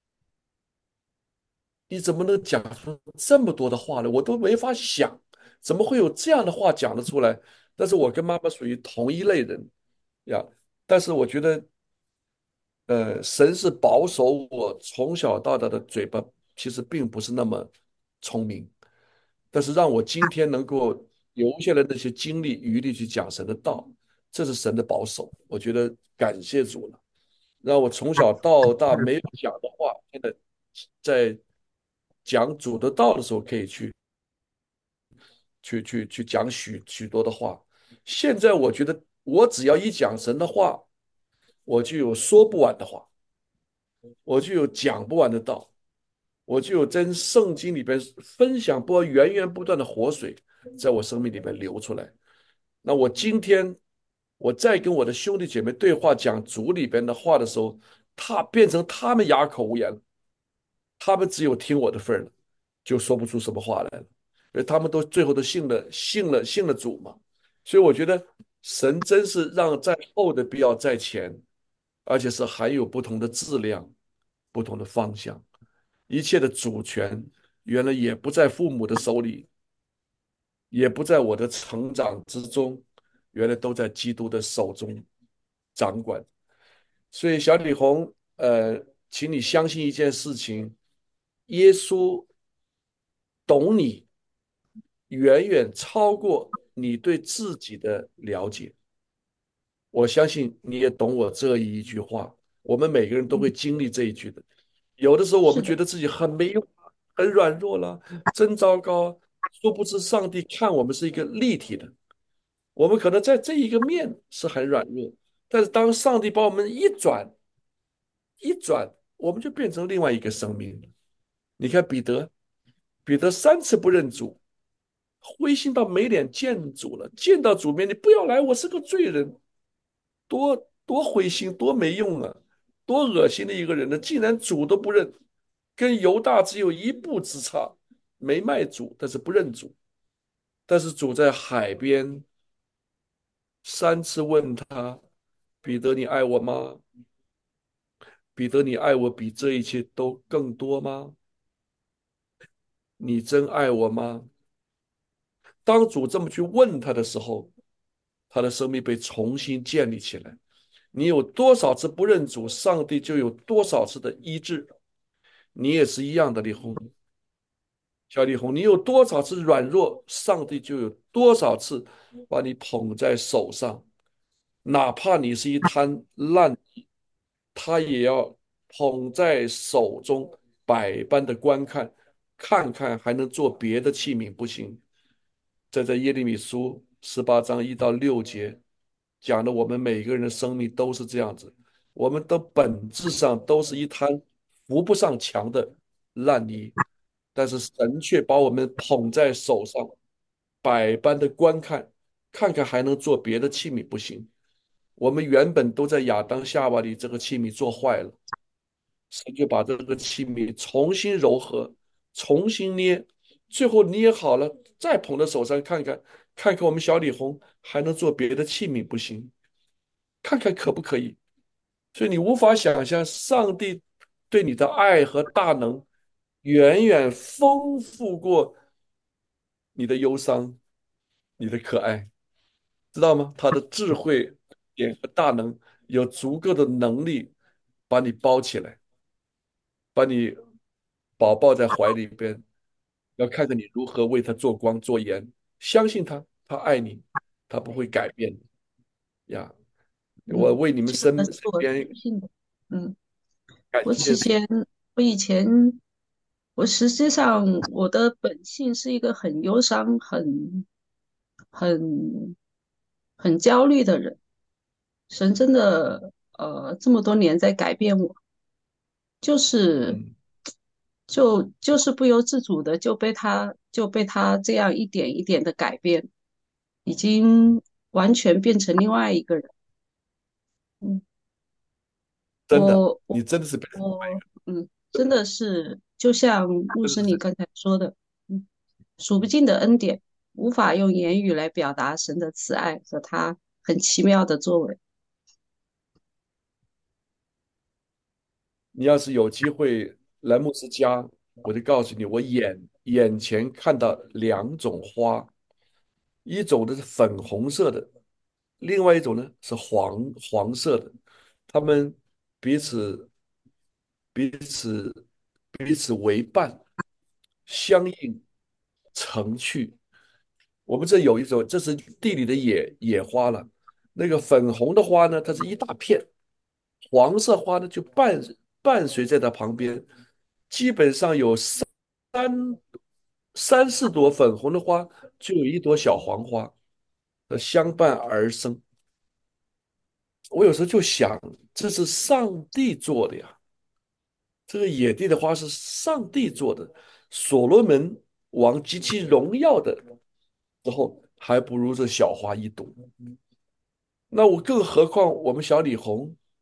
你怎么能讲出这么多的话呢？我都没法想，怎么会有这样的话讲得出来？但是我跟妈妈属于同一类人呀。但是我觉得，呃，神是保守我从小到大的嘴巴，其实并不是那么聪明，但是让我今天能够留下来那些精力余力去讲神的道，这是神的保守。我觉得感谢主了。让我从小到大没有讲的话，现在在讲主的道的时候，可以去去去去讲许许多的话。现在我觉得，我只要一讲神的话，我就有说不完的话，我就有讲不完的道，我就有真圣经里边分享不完源源不断的活水，在我生命里边流出来。那我今天我再跟我的兄弟姐妹对话，讲主里边的话的时候， 他变成他们哑口无言了，他们只有听我的份儿了，就说不出什么话来了，因为他们都最后都信了信了信了主嘛。所以我觉得神真是让在后的必要在前，而且是含有不同的质量、不同的方向。一切的主权原来也不在父母的手里，也不在我的成长之中，原来都在基督的手中掌管。所以小李红，呃，请你相信一件事情：耶稣懂你，远远超过你对自己的了解。我相信你也懂我这一句话，我们每个人都会嗯， 经历这一句的。有的时候我是的， 们觉得自己很没用，很软弱了，真糟糕。殊不知上帝看我们是一个立体的，我们可能在这一个面是很软弱，但是当上帝把我们一转一转，我们就变成另外一个生命了。你看彼得，彼得三次不认主，灰心到没脸见主了，见到主面，你不要来，我是个罪人。多多灰心，多没用啊，多恶心的一个人呢！竟然主都不认，跟犹大只有一步之差，没卖主，但是不认主。但是主在海边三次问他：彼得，你爱我吗？彼得，你爱我比这一切都更多吗？你真爱我吗？当主这么去问他的时候，他的生命被重新建立起来。你有多少次不认主，上帝就有多少次的医治。你也是一样的，李红，小李红，你有多少次软弱，上帝就有多少次把你捧在手上，哪怕你是一滩烂泥，他也要捧在手中，百般的观看，看看还能做别的器皿不行。这在耶利米书十八章一到六节讲的，我们每个人的生命都是这样子，我们的本质上都是一滩扶不上墙的烂泥，但是神却把我们捧在手上，百般的观看，看看还能做别的器皿不行。我们原本都在亚当夏娃里这个器皿做坏了，神就把这个器皿重新柔和，重新捏，最后捏好了，再捧在手上看看，看看我们小李红还能做别的器皿不行？看看可不可以？所以你无法想象上帝对你的爱和大能，远远丰富过你的忧伤，你的可爱，知道吗？他的智慧也和大能有足够的能力把你包起来，把你宝宝在怀里边，要看看你如何为他做光做盐。相信他，他爱你，他不会改变你呀。我嗯， 为你们这个身是我身边相信的。嗯，我感谢主。 之前，我以前，我实际上我的本性是一个很忧伤、很、很、很焦虑的人。神真的，呃，这么多年在改变我，就是嗯， 就就是不由自主的就被他就被他这样一点一点的改变，已经完全变成另外一个人。嗯， 真的， 我我你真的是被我嗯，真的是就像牧真的是师你刚才说的，嗯，数不尽的恩典，无法用言语来表达神的慈爱和他很奇妙的作为。 你要是有机会来牧师家，我就告诉你，我眼眼前看到两种花，一种呢是粉红色的，另外一种呢是黄黄色的，它们彼此彼此彼此为伴，相映成趣。我们这有一种，这是地里的野野花了。那个粉红的花呢，它是一大片，黄色花呢就伴伴随在它旁边，基本上有三三四朵粉红的花，就有一朵小黄花，呃，相伴而生。我有时候就想，这是上帝做的呀。这个野地的花是上帝做的，所罗门王极其荣耀的时候，还不如这小花一朵。那我更何况我们小李红，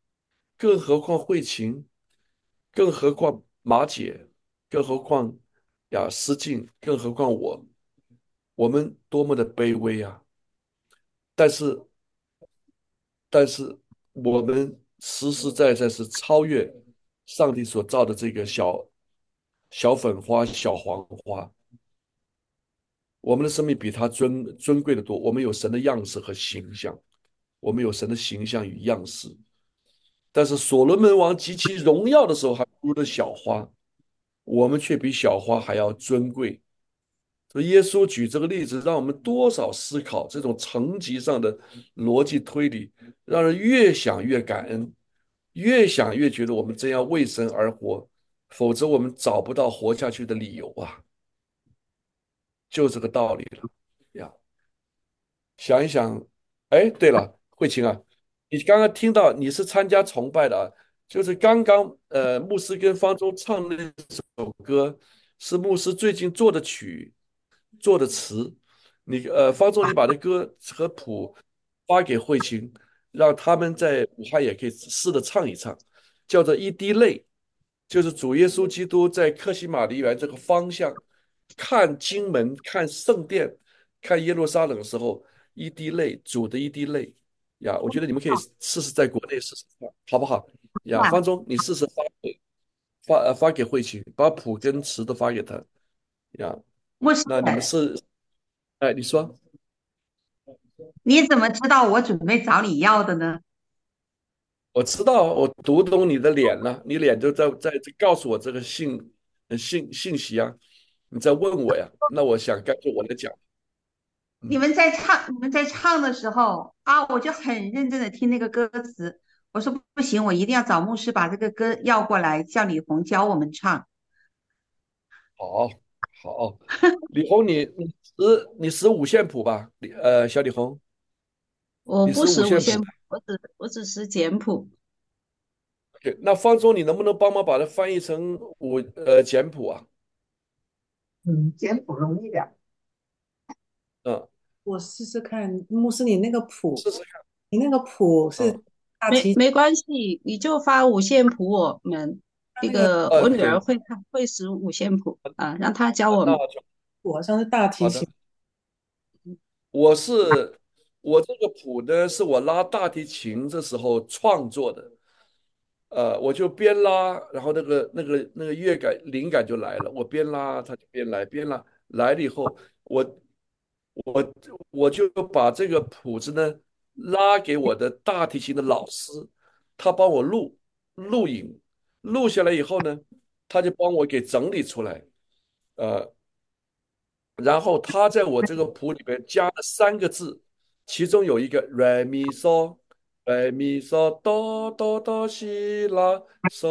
更何况慧琴，更何况马姐，更何况呀思静，更何况我，我们多么的卑微啊！但是，但是我们实实在在是超越上帝所造的这个小小粉花、小黄花。我们的生命比他尊尊贵的多。我们有神的样式和形象，我们有神的形象与样式。但是所罗门王极其荣耀的时候，还不如的小花，我们却比小花还要尊贵。所以耶稣举这个例子，让我们多少思考这种层级上的逻辑推理，让人越想越感恩，越想越觉得我们真要为神而活，否则我们找不到活下去的理由啊，就这个道理了呀。想一想，哎，对了，慧琴啊，你刚刚听到你是参加崇拜的啊，就是刚刚呃，牧师跟方舟唱的那首歌，是牧师最近做的曲，做的词。你呃，方舟，你把这歌和谱发给慧琴，让他们在武汉也可以试着唱一唱，叫做《一滴泪》，就是主耶稣基督在克西马尼园这个方向看经门、看圣殿、看耶路撒冷的时候。一滴泪，主的一滴泪呀，我觉得你们可以试试在国内试试看，好不好？呀， 哇， 方中，你试试发给发呃发给慧琴，把谱跟词都发给他呀。 牧师， 那你们是，哎，你说， 你怎么知道我准备找你要的呢？ 我知道，我读懂你的脸了，你脸就在在在告诉我这个信呃信信息啊，你在问我呀，那我想干脆我来讲， 你嗯， 们在唱，你们在唱的时候啊，我就很认真的听那个歌词。我说不行，我一定要找牧师把这个歌要过来，叫李红教我们唱。 好，好，李红，你你识你识五线谱吧？李呃，小李红，你识五我不识五线谱。 线谱，我只我只识简谱。 对，那方舟，你能不能帮忙把它翻译成五呃简谱啊？ 嗯，简谱容易点儿。 嗯， 我试试看，牧师，你那个谱， 试试看。 你那个谱是嗯， 大提， 没没关系，你就发五线谱我们。那它那个呃， 个我女可以， 儿会看会识五线谱啊，让她教呃我们。 那就谱好像是大提琴。 好的。我是我这个谱呢，是我拉大提琴的时候创作的。呃，我就边拉，然后那个那个那个乐感灵感就来了，我边拉它就边来，边拉来了以后，我我我就把这个谱子呢拉给我的大提琴的老师，他帮我录录影，录下来以后呢，他就帮我给整理出来，呃，然后他在我这个谱里边加了三个字，其中有一个 re mi so re mi so do do do si la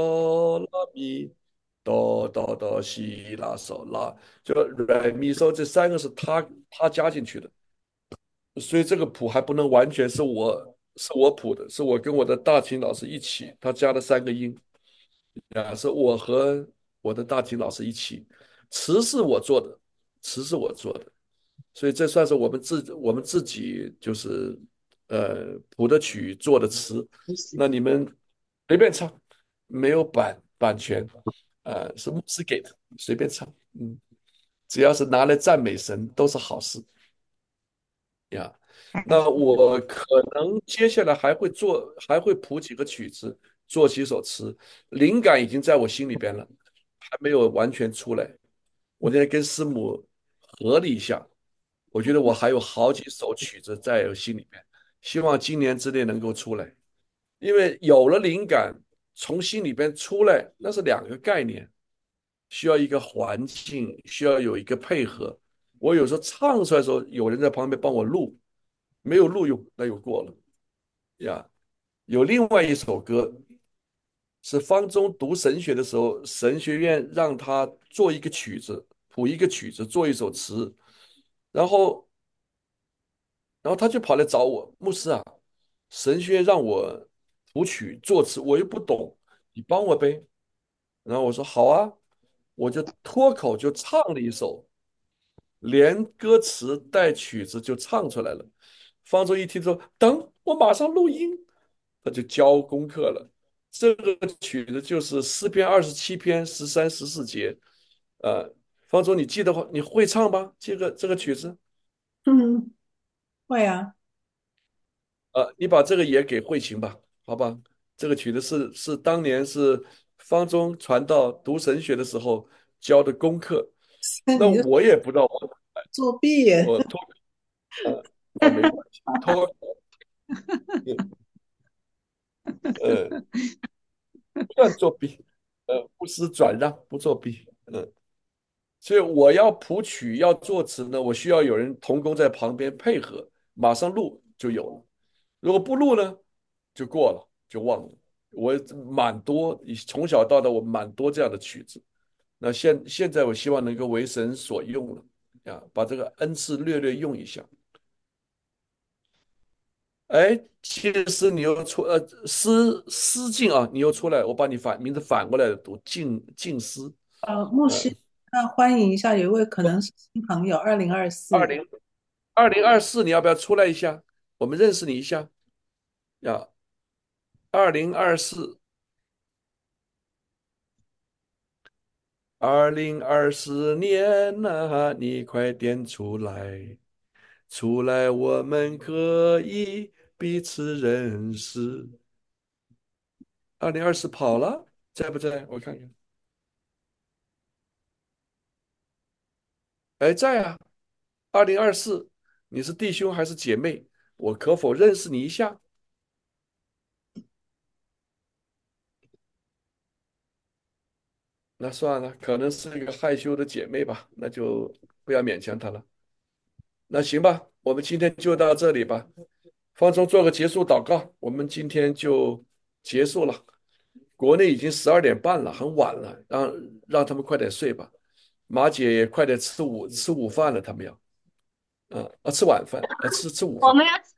so la mi do do do si la so la，就 re mi so 这三个是他他加进去的，所以这个谱还不能完全是我是我谱的，是我跟我的大提琴老师一起，他加了三个音啊，是我和我的大提琴老师一起，词是我做的，词是我做的。所以这算是我们自我们自己就是呃谱的曲做的词，那你们随便唱，没有版版权，呃是牧师给的，随便唱，嗯，只要是拿来赞美神都是好事呀。那我可能接下来还会做，还会谱几个曲子，做几首词，灵感已经在我心里边了，还没有完全出来。我那天跟师母合了一下，我觉得我还有好几首曲子在我心里面，希望今年之内能够出来。因为有了灵感，从心里边出来，那是两个概念，需要一个环境，需要有一个配合。我有时候唱出来的时候，有人在旁边帮我录，没有录用，那就过了呀。有另外一首歌是方中读神学的时候，神学院让他做一个曲子，谱一个曲子，做一首词，然后，然后他就跑来找我，牧师啊，神学院让我谱曲作词，我又不懂，你帮我呗。然后我说好啊，我就脱口就唱了一首，连歌词带曲子就唱出来了。方舟一听说，等我马上录音，他就交功课了。 这个曲子就是诗篇二十七篇十三、十四节。呃，方舟，你记得话，你会唱吗？这个这个曲子， 嗯，会啊。 呃，你把这个也给慧琴吧，好吧？这个曲子是是当年是方中传道读神学的时候教的功课。 那你就那我也不知道我作弊耶。 我脱呃啊没关系，脱呃不算作弊，呃不思转让，不作弊。嗯。所以我要谱曲要作词呢，我需要有人同工在旁边配合，马上录就有了。如果不录呢，就过了，就忘了。我蛮多，从小到大我蛮多这样的曲子。那现现在我希望能够为神所用了呀，把这个恩赐略略用一下。哎，其实你又出呃诗诗境啊，你又出来，我把你反名字反过来读，静静思。 呃，牧师， 嗯， 那欢迎一下，有一位可能是新朋友，二零二四。 二零二零二四，你要不要出来一下？我们认识你一下呀。二零二四，二零二四年呐、你快点出来，出来，我们可以彼此认识。二零二四跑了，在不在？我看看。哎，在啊。二零二四，你是弟兄还是姐妹？我可否认识你一下？那算了，可能是一个害羞的姐妹吧，那就不要勉强她了。那行吧，我们今天就到这里吧。方舟做个结束祷告，我们今天就结束了。国内已经十二点半了，很晚了，让让他们快点睡吧。马姐也快点吃午吃午饭了，他们要，啊啊吃晚饭，啊吃吃午饭。 我们要吃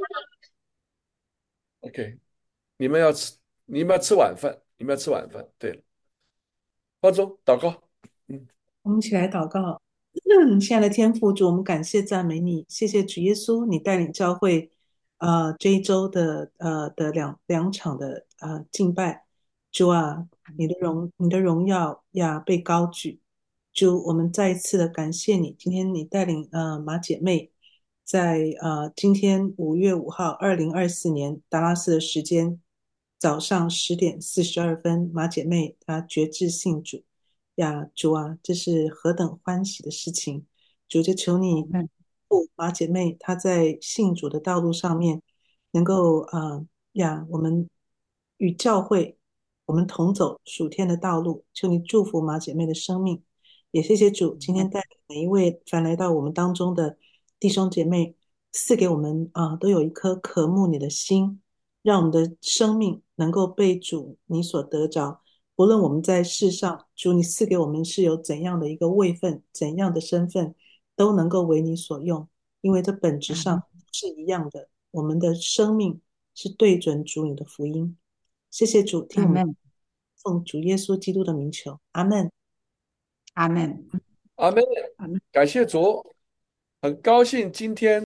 OK，你们要吃，你们要吃晚饭，你们要吃晚饭。对了，方舟祷告。嗯。 我们一起来祷告。嗯，亲爱的天父主，我们感谢赞美你，谢谢主耶稣，你带领教会，呃，这一周的呃的两两场的呃敬拜。主啊，你的荣你的荣耀呀被高举。主，我们再一次的感谢你，今天你带领呃马姐妹在呃今天五月五号二零二四年达拉斯的时间早上十点四十二分，马姐妹她决志信主。呀，主啊，这是何等欢喜的事情！主就求你， 嗯， 父马姐妹她在信主的道路上面，能够啊呀，我们与教会，我们同走属天的道路。求你祝福马姐妹的生命，也谢谢主今天带领每一位凡来到我们当中的弟兄姐妹，赐给我们啊，都有一颗渴慕你的心，让我们的生命能够被主你所得着。无论我们在世上，主你赐给我们是有怎样的一个位分、怎样的身份，都能够为你所用，因为这本质上是一样的。我们的生命是对准主你的福音。谢谢主，听我们阿门， 奉主耶稣基督的名求，阿门。 阿门。 阿门。 阿门。 感谢主，很高兴今天。